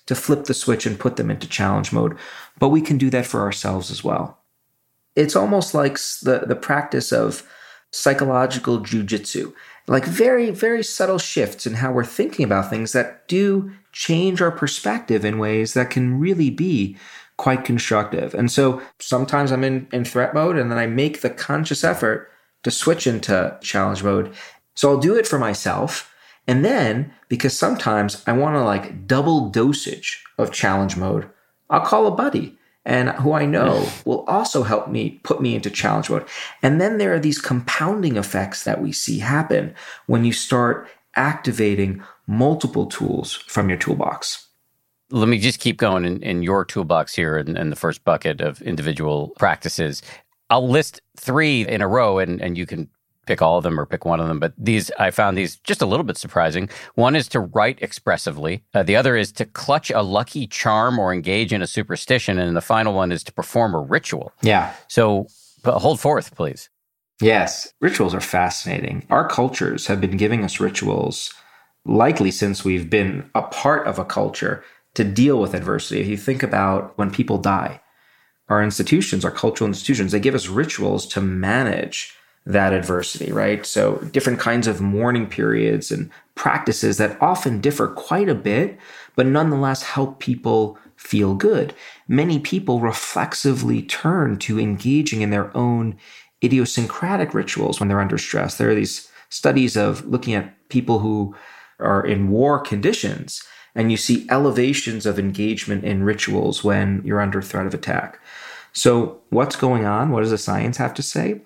to flip the switch and put them into challenge mode. But we can do that for ourselves as well. It's almost like the, the practice of psychological jujitsu, like very, very subtle shifts in how we're thinking about things that do change our perspective in ways that can really be quite constructive. And so sometimes I'm in, in threat mode, and then I make the conscious effort to switch into challenge mode. So I'll do it for myself. And then, because sometimes I want to like double dosage of challenge mode, I'll call a buddy and who I know will also help me put me into challenge mode. And then there are these compounding effects that we see happen when you start activating multiple tools from your toolbox. Let me just keep going in, in your toolbox here in, in the first bucket of individual practices. I'll list three in a row, and, and you can pick all of them or pick one of them. But these, I found these just a little bit surprising. One is to write expressively. Uh, the other is to clutch a lucky charm or engage in a superstition. And the final one is to perform a ritual. Yeah. So uh, hold forth, please. Yes. Rituals are fascinating. Our cultures have been giving us rituals, likely since we've been a part of a culture, to deal with adversity. If you think about when people die, our institutions, our cultural institutions, they give us rituals to manage that adversity, right? So different kinds of mourning periods and practices that often differ quite a bit, but nonetheless help people feel good. Many people reflexively turn to engaging in their own idiosyncratic rituals when they're under stress. There are these studies of looking at people who are in war conditions, and you see elevations of engagement in rituals when you're under threat of attack. So what's going on? What does the science have to say?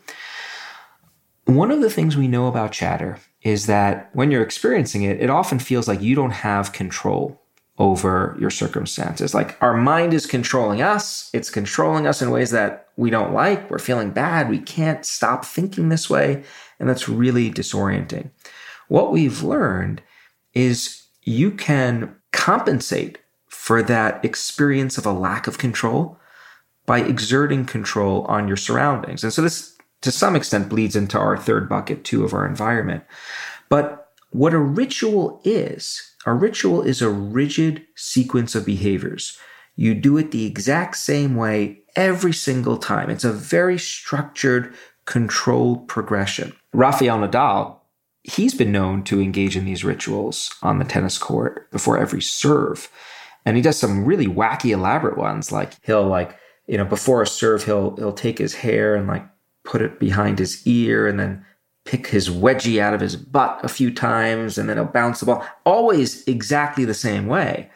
One of the things we know about chatter is that when you're experiencing it, it often feels like you don't have control over your circumstances. Like our mind is controlling us. It's controlling us in ways that we don't like. We're feeling bad. We can't stop thinking this way. And that's really disorienting. What we've learned is you can compensate for that experience of a lack of control by exerting control on your surroundings. And so this, to some extent, bleeds into our third bucket, too, of our environment. But what a ritual is, a ritual is a rigid sequence of behaviors. You do it the exact same way every single time. It's a very structured, controlled progression. Rafael Nadal, he's been known to engage in these rituals on the tennis court before every serve. And he does some really wacky, elaborate ones. Like he'll like, you know, before a serve, he'll he'll take his hair and like put it behind his ear and then pick his wedgie out of his butt a few times, and then he'll bounce the ball, always exactly the same way.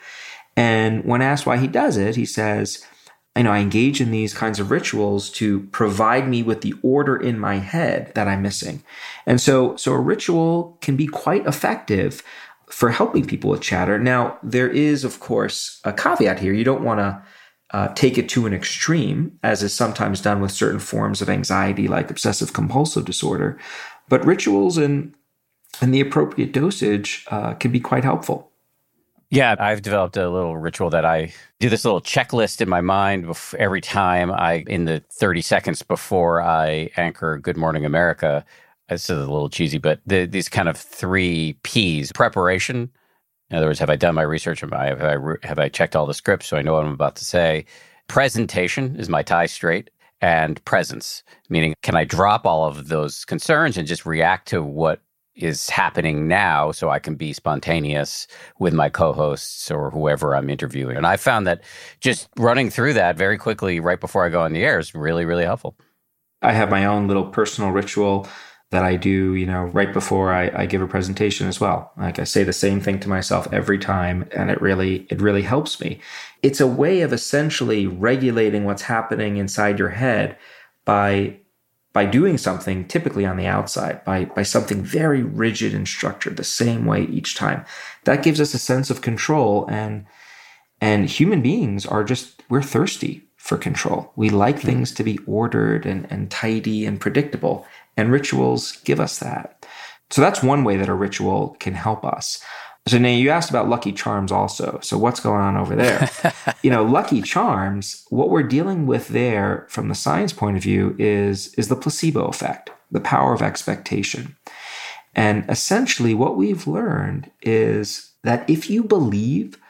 And when asked why he does it, he says, you know, I engage in these kinds of rituals to provide me with the order in my head that I'm missing. And so, so a ritual can be quite effective for helping people with chatter. Now, there is, of course, a caveat here. You don't want to Uh, take it to an extreme, as is sometimes done with certain forms of anxiety like obsessive compulsive disorder. But rituals and, and the appropriate dosage uh, can be quite helpful. Yeah, I've developed a little ritual that I do this little checklist in my mind before, every time I, in the thirty seconds before I anchor Good Morning America. This is a little cheesy, but the, these kind of three P's: preparation. In other words, have I done my research? Have I, have I, have I checked all the scripts so I know what I'm about to say? Presentation, is my tie straight? And presence, meaning can I drop all of those concerns and just react to what is happening now so I can be spontaneous with my co-hosts or whoever I'm interviewing? And I found that just running through that very quickly right before I go on the air is really, really helpful. I have my own little personal ritual that I do, you know, right before I, I give a presentation as well. Like I say the same thing to myself every time, and it really, it really helps me. It's a way of essentially regulating what's happening inside your head by, by doing something typically on the outside, by, by something very rigid and structured the same way each time. That gives us a sense of control, and, and human beings are just, we're thirsty for control. We like things to be ordered and, and tidy and predictable. And rituals give us that. So that's one way that a ritual can help us. So now you asked about Lucky Charms also. So what's going on over there? You know, Lucky Charms, what we're dealing with there from the science point of view is, is the placebo effect, the power of expectation. And essentially what we've learned is that if you believe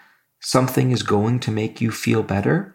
something is going to make you feel better,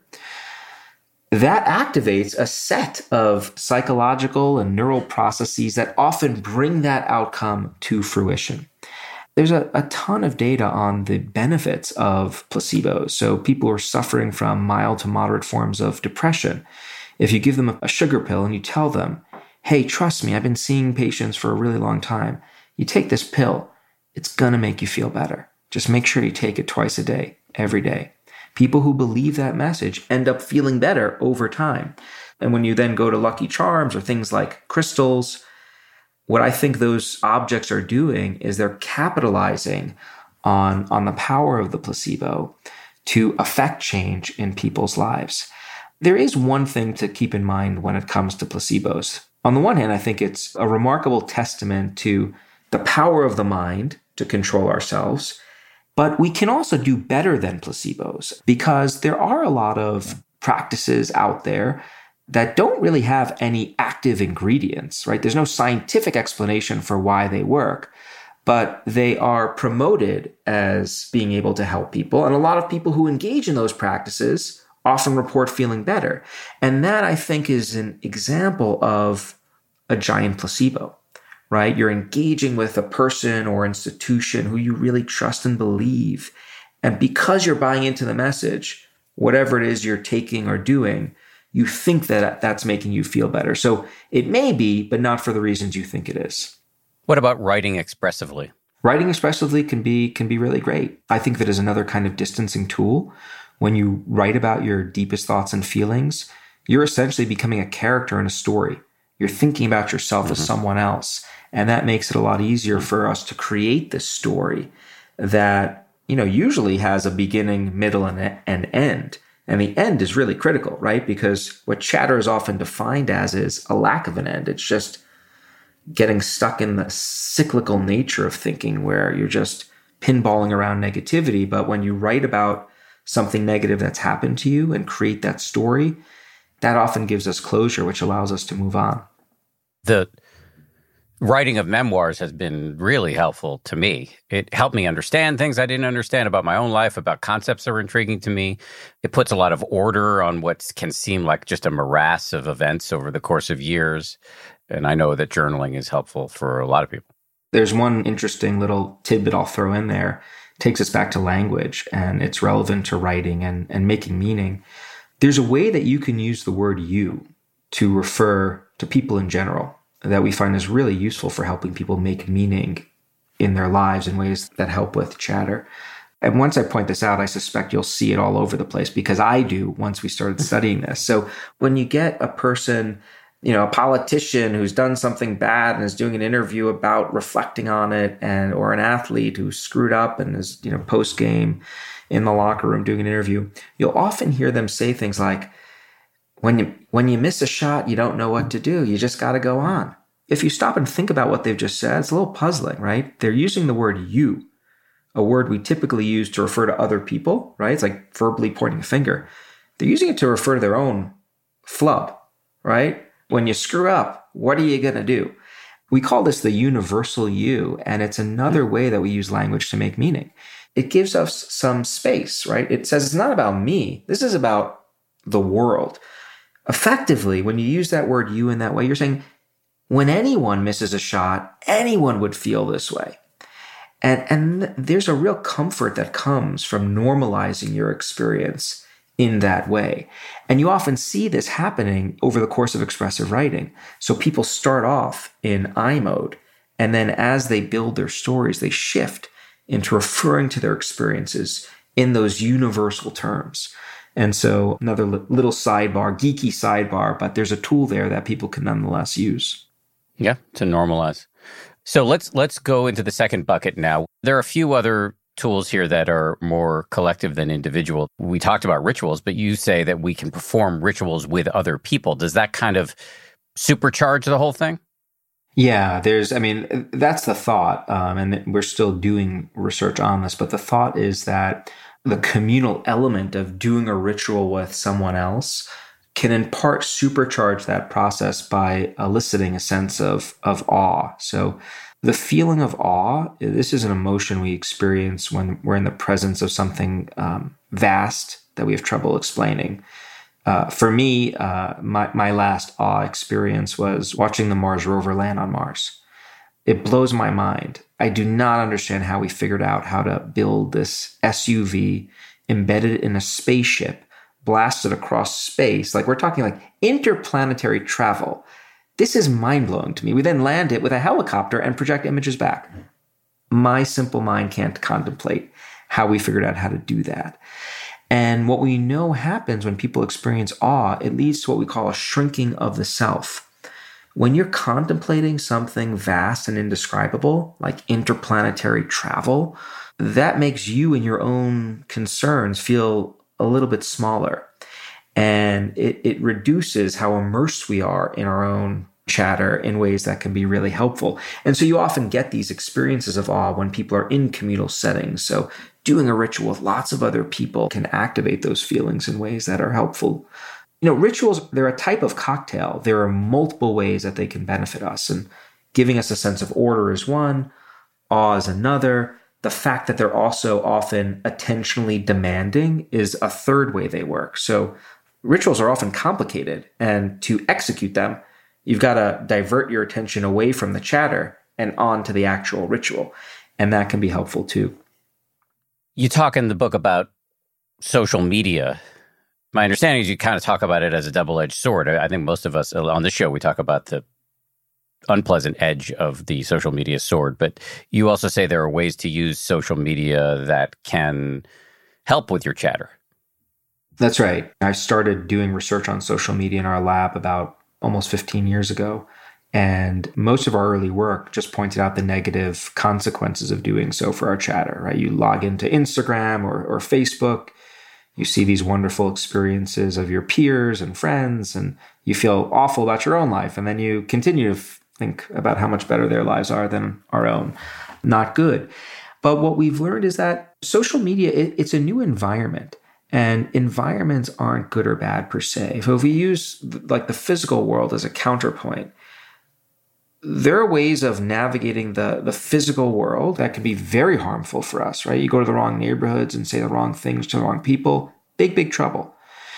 that activates a set of psychological and neural processes that often bring that outcome to fruition. There's a, a ton of data on the benefits of placebos. So people who are suffering from mild to moderate forms of depression, if you give them a sugar pill and you tell them, hey, trust me, I've been seeing patients for a really long time. You take this pill, it's going to make you feel better. Just make sure you take it twice a day, every day. People who believe that message end up feeling better over time. And when you then go to Lucky Charms or things like crystals, what I think those objects are doing is they're capitalizing on, on the power of the placebo to affect change in people's lives. There is one thing to keep in mind when it comes to placebos. On the one hand, I think it's a remarkable testament to the power of the mind to control ourselves. But we can also do better than placebos because there are a lot of practices out there that don't really have any active ingredients, right? There's no scientific explanation for why they work, but they are promoted as being able to help people. And a lot of people who engage in those practices often report feeling better. And that, I think, is an example of a giant placebo. Right? You're engaging with a person or institution who you really trust and believe. And because you're buying into the message, whatever it is you're taking or doing, you think that that's making you feel better. So it may be, but not for the reasons you think it is. What about writing expressively? Writing expressively can be can be really great. I think that is another kind of distancing tool. When you write about your deepest thoughts and feelings, you're essentially becoming a character in a story. You're thinking about yourself mm-hmm. as someone else. And that makes it a lot easier for us to create this story that, you know, usually has a beginning, middle, and an end. And the end is really critical, right? Because what chatter is often defined as is a lack of an end. It's just getting stuck in the cyclical nature of thinking where you're just pinballing around negativity. But when you write about something negative that's happened to you and create that story, that often gives us closure, which allows us to move on. The writing of memoirs has been really helpful to me. It helped me understand things I didn't understand about my own life, about concepts that were intriguing to me. It puts a lot of order on what can seem like just a morass of events over the course of years. And I know that journaling is helpful for a lot of people. There's one interesting little tidbit I'll throw in there. It takes us back to language, and it's relevant to writing and, and making meaning. There's a way that you can use the word you to refer to people in general that we find is really useful for helping people make meaning in their lives in ways that help with chatter. And once I point this out, I suspect you'll see it all over the place because I do once we started studying this. So when you get a person, you know, a politician who's done something bad and is doing an interview about reflecting on it, and or an athlete who screwed up and is, you know, post-game in the locker room doing an interview, you'll often hear them say things like, When you when you miss a shot, you don't know what to do. You just got to go on. If you stop and think about what they've just said, it's a little puzzling, right? They're using the word you, a word we typically use to refer to other people, right? It's like verbally pointing a finger. They're using it to refer to their own flub, right? When you screw up, what are you going to do? We call this the universal you, and it's another way that we use language to make meaning. It gives us some space, right? It says it's not about me. This is about the world. Effectively, when you use that word you in that way, you're saying, when anyone misses a shot, anyone would feel this way. And, and there's a real comfort that comes from normalizing your experience in that way. And you often see this happening over the course of expressive writing. So people start off in I mode, and then as they build their stories, they shift into referring to their experiences in those universal terms. And so another little sidebar, geeky sidebar, but there's a tool there that people can nonetheless use. Yeah, to normalize. So let's let's go into the second bucket now. There are a few other tools here that are more collective than individual. We talked about rituals, but you say that we can perform rituals with other people. Does that kind of supercharge the whole thing? Yeah, there's, I mean, that's the thought. Um, and we're still doing research on this, but the thought is that the communal element of doing a ritual with someone else can in part supercharge that process by eliciting a sense of, of awe. So the feeling of awe, this is an emotion we experience when we're in the presence of something um, vast that we have trouble explaining. Uh, for me, uh, my, my last awe experience was watching the Mars rover land on Mars. It blows my mind. I do not understand how we figured out how to build this S U V embedded in a spaceship, blasted across space. Like we're talking like interplanetary travel. This is mind-blowing to me. We then land it with a helicopter and project images back. My simple mind can't contemplate how we figured out how to do that. And what we know happens when people experience awe, it leads to what we call a shrinking of the self. When you're contemplating something vast and indescribable, like interplanetary travel, that makes you and your own concerns feel a little bit smaller. And it, it reduces how immersed we are in our own chatter in ways that can be really helpful. And so you often get these experiences of awe when people are in communal settings. So doing a ritual with lots of other people can activate those feelings in ways that are helpful. You know, rituals, they're a type of cocktail. There are multiple ways that they can benefit us. And giving us a sense of order is one, awe is another. The fact that they're also often attentionally demanding is a third way they work. So rituals are often complicated, and to execute them, you've got to divert your attention away from the chatter and on to the actual ritual. And that can be helpful too. You talk in the book about social media. My understanding is you kind of talk about it as a double-edged sword. I think most of us on the show, we talk about the unpleasant edge of the social media sword, but you also say there are ways to use social media that can help with your chatter. That's right. I started doing research on social media in our lab about almost fifteen years ago. And most of our early work just pointed out the negative consequences of doing so for our chatter, right? You log into Instagram or, or Facebook, you see these wonderful experiences of your peers and friends, and you feel awful about your own life. And then you continue to think about how much better their lives are than our own. Not good. But what we've learned is that social media, it, it's a new environment. And environments aren't good or bad per se. So if we use like the physical world as a counterpoint, there are ways of navigating the, the physical world that can be very harmful for us, right? You go to the wrong neighborhoods and say the wrong things to the wrong people, big, big trouble.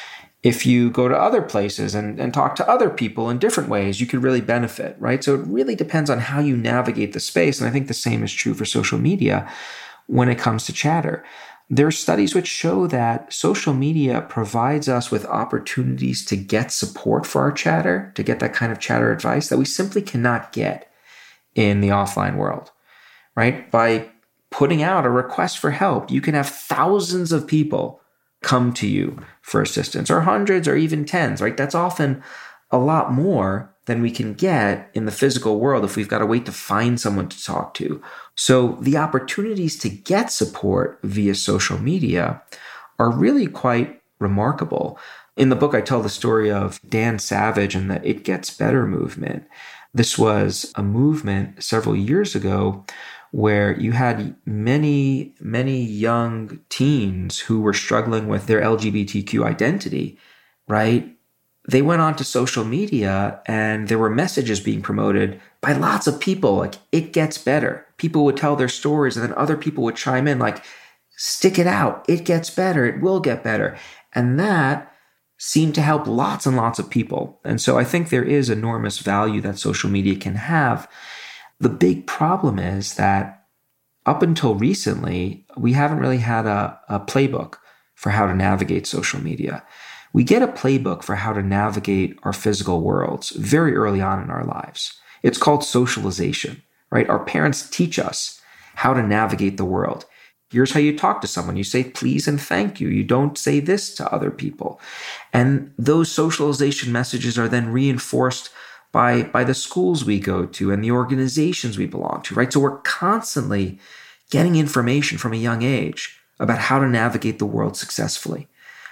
If you go to other places and, and talk to other people in different ways, you could really benefit, right? So it really depends on how you navigate the space. And I think the same is true for social media when it comes to chatter. There are studies which show that social media provides us with opportunities to get support for our chatter, to get that kind of chatter advice that we simply cannot get in the offline world, right? By putting out a request for help, you can have thousands of people come to you for assistance, or hundreds or even tens, right? That's often a lot more than we can get in the physical world if we've got to wait to find someone to talk to. So the opportunities to get support via social media are really quite remarkable. In the book, I tell the story of Dan Savage and the It Gets Better movement. This was a movement several years ago where you had many, many young teens who were struggling with their L G B T Q identity, right? They went on to social media and there were messages being promoted by lots of people like, it gets better. People would tell their stories and then other people would chime in like, stick it out. It gets better. It will get better. And that seemed to help lots and lots of people. And so I think there is enormous value that social media can have. The big problem is that up until recently, we haven't really had a, a playbook for how to navigate social media. We get a playbook for how to navigate our physical worlds very early on in our lives. It's called socialization, right? Our parents teach us how to navigate the world. Here's how you talk to someone. You say please and thank you. You don't say this to other people. And those socialization messages are then reinforced by, by the schools we go to and the organizations we belong to, right? So we're constantly getting information from a young age about how to navigate the world successfully.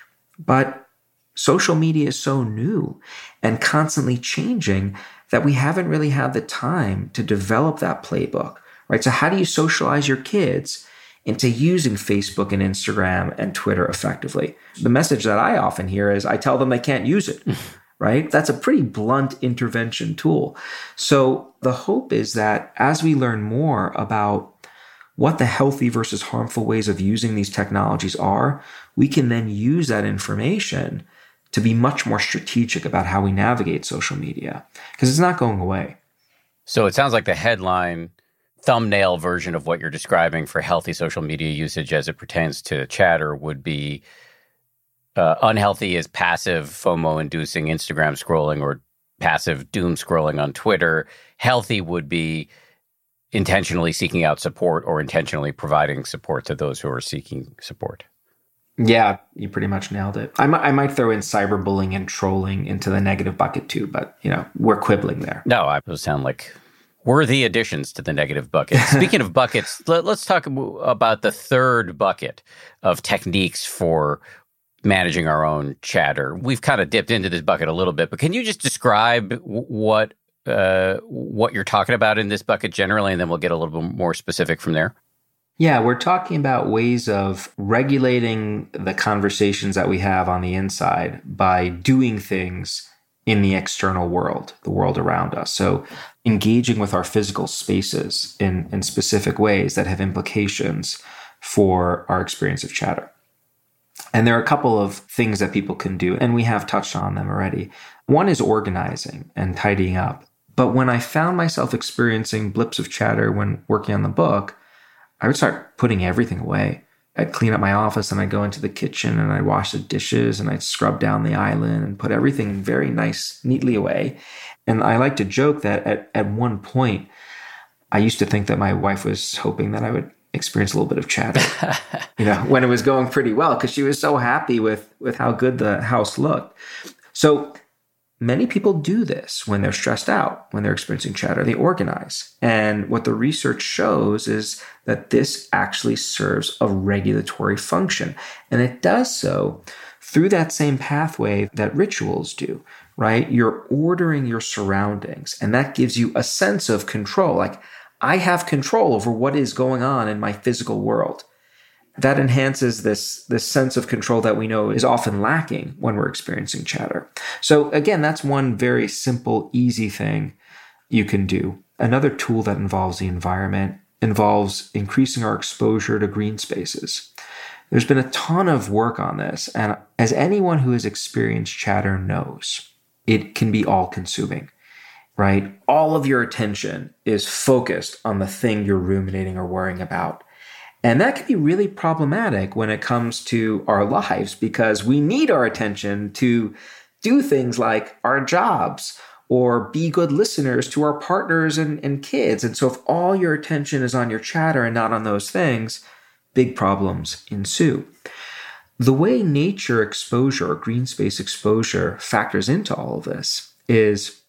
But social media is so new and constantly changing that we haven't really had the time to develop that playbook, right? So how do you socialize your kids into using Facebook and Instagram and Twitter effectively. The message that I often hear is I tell them they can't use it, right? That's a pretty blunt intervention tool. So the hope is that as we learn more about what the healthy versus harmful ways of using these technologies are, we can then use that information to be much more strategic about how we navigate social media, because it's not going away. So it sounds like the headline thumbnail version of what you're describing for healthy social media usage as it pertains to chatter would be uh, unhealthy is passive FOMO-inducing Instagram scrolling or passive doom scrolling on Twitter. Healthy would be intentionally seeking out support or intentionally providing support to those who are seeking support. Yeah, you pretty much nailed it. I, m- I might throw in cyberbullying and trolling into the negative bucket too, but you know, we're quibbling there. No, I those sound like worthy additions to the negative bucket. Speaking of buckets, let, let's talk about the third bucket of techniques for managing our own chatter. We've kind of dipped into this bucket a little bit, but can you just describe what uh, what you're talking about in this bucket generally, and then we'll get a little bit more specific from there? Yeah, we're talking about ways of regulating the conversations that we have on the inside by doing things in the external world, the world around us. So engaging with our physical spaces in, in specific ways that have implications for our experience of chatter. And there are a couple of things that people can do, and we have touched on them already. One is organizing and tidying up. But when I found myself experiencing blips of chatter when working on the book, I would start putting everything away. I'd clean up my office and I'd go into the kitchen and I'd wash the dishes and I'd scrub down the island and put everything very nice, neatly away. And I like to joke that at, at one point, I used to think that my wife was hoping that I would experience a little bit of chatter, you know, when it was going pretty well, because she was so happy with, with how good the house looked. So many people do this when they're stressed out, when they're experiencing chatter. They organize. And what the research shows is that this actually serves a regulatory function. And it does so through that same pathway that rituals do, right? You're ordering your surroundings, and that gives you a sense of control. Like, I have control over what is going on in my physical world. That enhances this, this sense of control that we know is often lacking when we're experiencing chatter. So again, that's one very simple, easy thing you can do. Another tool that involves the environment involves increasing our exposure to green spaces. There's been a ton of work on this, and as anyone who has experienced chatter knows, it can be all-consuming, right? All of your attention is focused on the thing you're ruminating or worrying about. And that can be really problematic when it comes to our lives, because we need our attention to do things like our jobs or be good listeners to our partners and, and kids. And so if all your attention is on your chatter and not on those things, big problems ensue. The way nature exposure or green space exposure factors into all of this is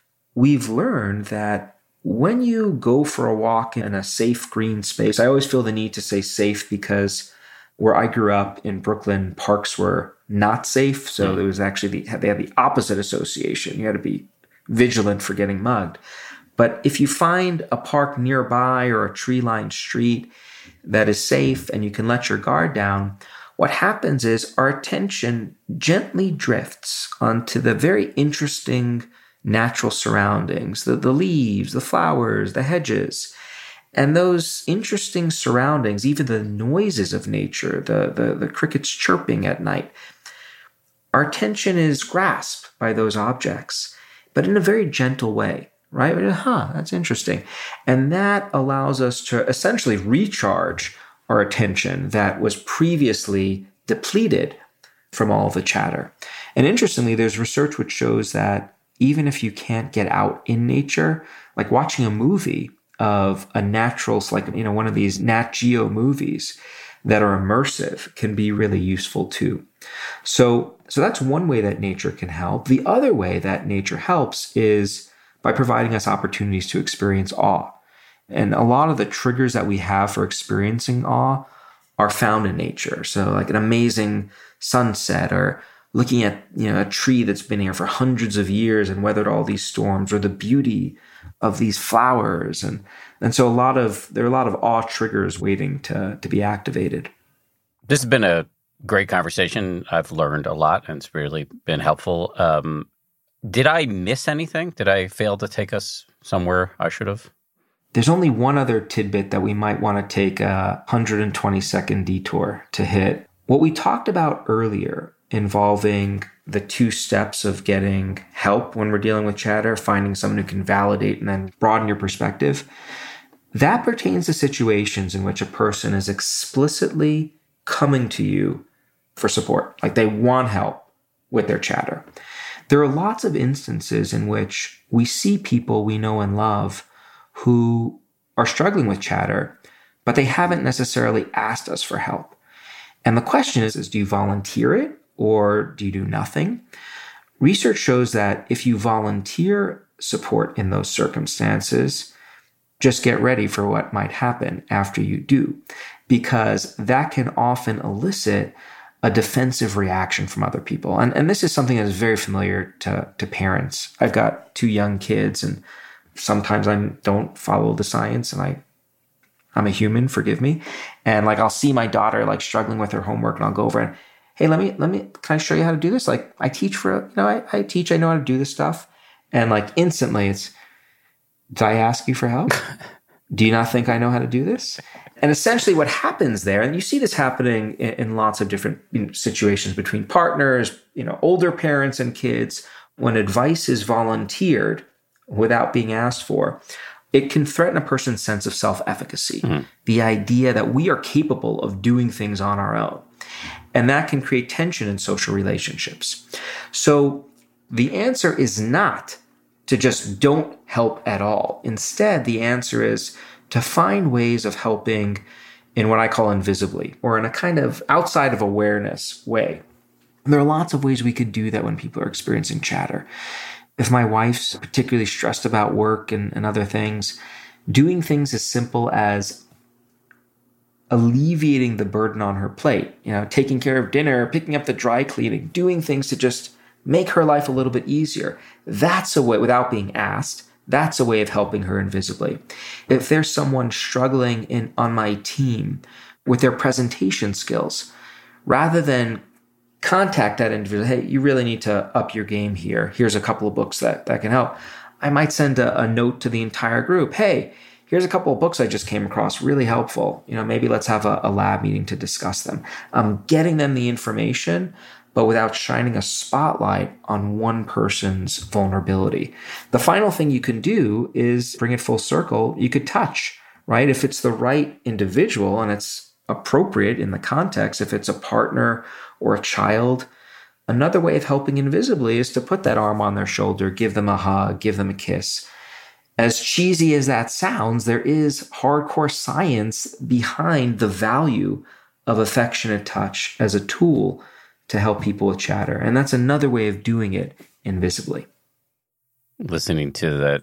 we've learned that when you go for a walk in a safe green space, I always feel the need to say safe because where I grew up in Brooklyn, parks were not safe. So there was actually, the, they had the opposite association. You had to be vigilant for getting mugged. But if you find a park nearby or a tree-lined street that is safe and you can let your guard down, what happens is our attention gently drifts onto the very interesting natural surroundings, the, the leaves, the flowers, the hedges. And those interesting surroundings, even the noises of nature, the, the, the crickets chirping at night, our attention is grasped by those objects, but in a very gentle way, right? Huh, that's interesting. And that allows us to essentially recharge our attention that was previously depleted from all the chatter. And interestingly, there's research which shows that even if you can't get out in nature, like watching a movie of a natural, like, you know, one of these Nat Geo movies that are immersive can be really useful too. So, so that's one way that nature can help. The other way that nature helps is by providing us opportunities to experience awe. And a lot of the triggers that we have for experiencing awe are found in nature. So like an amazing sunset or looking at, you know, a tree that's been here for hundreds of years and weathered all these storms, or the beauty of these flowers. And, and so a lot of, there are a lot of awe triggers waiting to, to be activated. This has been a great conversation. I've learned a lot, and it's really been helpful. Um, did I miss anything? Did I fail to take us somewhere I should have? There's only one other tidbit that we might want to take a one hundred twenty second detour to hit. What we talked about earlier, involving the two steps of getting help when we're dealing with chatter, finding someone who can validate and then broaden your perspective, that pertains to situations in which a person is explicitly coming to you for support, like they want help with their chatter. There are lots of instances in which we see people we know and love who are struggling with chatter, but they haven't necessarily asked us for help. And the question is, is do you volunteer it or do you do nothing? Research shows that if you volunteer support in those circumstances, just get ready for what might happen after you do, because that can often elicit a defensive reaction from other people. And, and this is something that is very familiar to, to parents. I've got two young kids, and sometimes I don't follow the science, and I, I'm a human, forgive me. And like, I'll see my daughter like struggling with her homework, and I'll go over and, hey, let me, let me, can I show you how to do this? Like I teach for, you know, I, I teach, I know how to do this stuff. And like instantly it's, did I ask you for help? Do you not think I know how to do this? And essentially what happens there, and you see this happening in, in lots of different, you know, situations between partners, you know, older parents and kids, when advice is volunteered without being asked for, it can threaten a person's sense of self-efficacy, mm-hmm. the idea that we are capable of doing things on our own. And that can create tension in social relationships. So the answer is not to just don't help at all. Instead, the answer is to find ways of helping in what I call invisibly, or in a kind of outside of awareness way. And there are lots of ways we could do that when people are experiencing chatter. If my wife's particularly stressed about work and, and other things, doing things as simple as alleviating the burden on her plate, you know, taking care of dinner, picking up the dry cleaning, doing things to just make her life a little bit easier. That's a way, without being asked, that's a way of helping her invisibly. If there's someone struggling in on my team with their presentation skills, rather than contact that individual, hey, you really need to up your game here. Here's a couple of books that, that can help. I might send a, a note to the entire group. Hey, here's a couple of books I just came across, really helpful. You know, maybe let's have a, a lab meeting to discuss them. I'm getting them the information, but without shining a spotlight on one person's vulnerability. The final thing you can do is bring it full circle. You could touch, right? If it's the right individual and it's appropriate in the context, if it's a partner or a child, another way of helping invisibly is to put that arm on their shoulder, give them a hug, give them a kiss. As cheesy as that sounds, there is hardcore science behind the value of affectionate touch as a tool to help people with chatter. And that's another way of doing it invisibly. Listening to that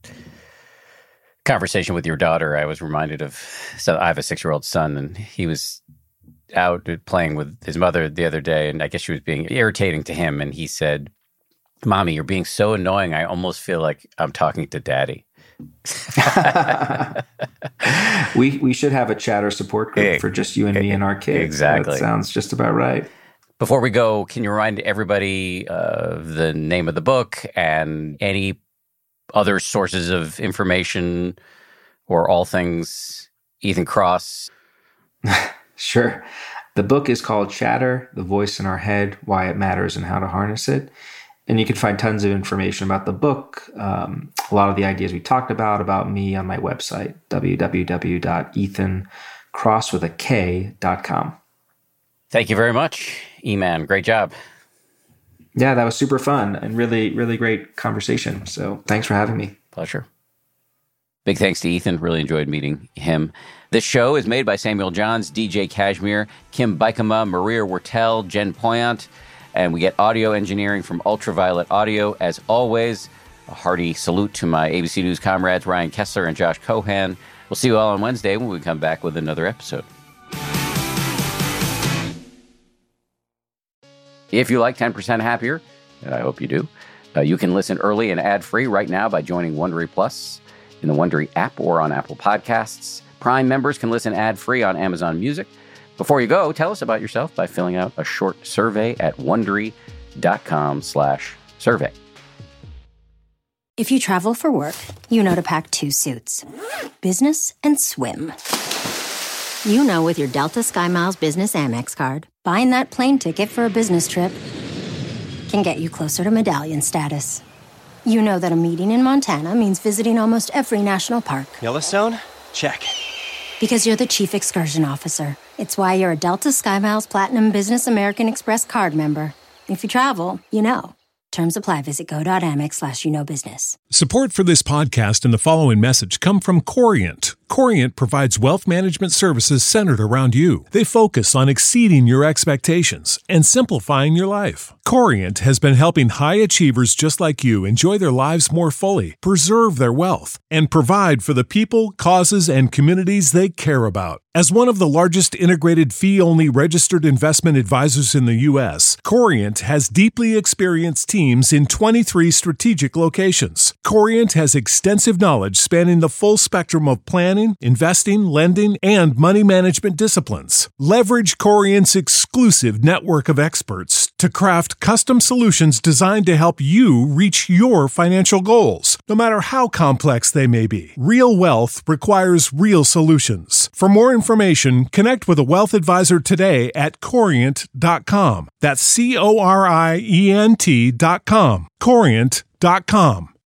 conversation with your daughter, I was reminded of, so I have a six-year-old son, and he was out playing with his mother the other day, and I guess she was being irritating to him, and he said, "Mommy, you're being so annoying, I almost feel like I'm talking to Daddy." we we should have a chatter support group for just you and me and our kids. Exactly. That sounds just about right. Before we go, can you remind everybody of the name of the book and any other sources of information or all things Ethan Kross? Sure. The book is called Chatter, The Voice in Our Head, Why It Matters and How to Harness It. And you can find tons of information about the book, um, a lot of the ideas we talked about, about me on my website, w w w dot ethan kross with a K dot com. Thank you very much, E-Man. Great job. Yeah, that was super fun and really, really great conversation. So thanks for having me. Pleasure. Big thanks to Ethan. Really enjoyed meeting him. This show is made by Samuel Johns, D J Kashmir, Kim Bikama, Maria Wertel, Jen Poyant, and we get audio engineering from Ultraviolet Audio. As always, a hearty salute to my A B C News comrades, Ryan Kessler and Josh Cohan. We'll see you all on Wednesday when we come back with another episode. If you like ten percent Happier, and I hope you do, uh, you can listen early and ad-free right now by joining Wondery Plus in the Wondery app or on Apple Podcasts. Prime members can listen ad-free on Amazon Music. Before you go, tell us about yourself by filling out a short survey at Wondery.com slash survey. If you travel for work, you know to pack two suits. Business and swim. You know with your Delta SkyMiles Business Amex card, buying that plane ticket for a business trip can get you closer to medallion status. You know that a meeting in Montana means visiting almost every national park. Yellowstone? Check. Because you're the chief excursion officer. It's why you're a Delta SkyMiles Platinum Business American Express card member. If you travel, you know. Terms apply. Visit go.amex slash you know business. Support for this podcast and the following message come from Corient. Corient provides wealth management services centered around you. They focus on exceeding your expectations and simplifying your life. Corient has been helping high achievers just like you enjoy their lives more fully, preserve their wealth, and provide for the people, causes, and communities they care about. As one of the largest integrated fee-only registered investment advisors in the U S, Corient has deeply experienced teams in twenty-three strategic locations. Corient has extensive knowledge spanning the full spectrum of planning, investing, lending, and money management disciplines. Leverage Corient's exclusive network of experts to craft custom solutions designed to help you reach your financial goals, no matter how complex they may be. Real wealth requires real solutions. For more information, connect with a wealth advisor today at corient dot com. That's C O R I E N T dot com. corient dot com.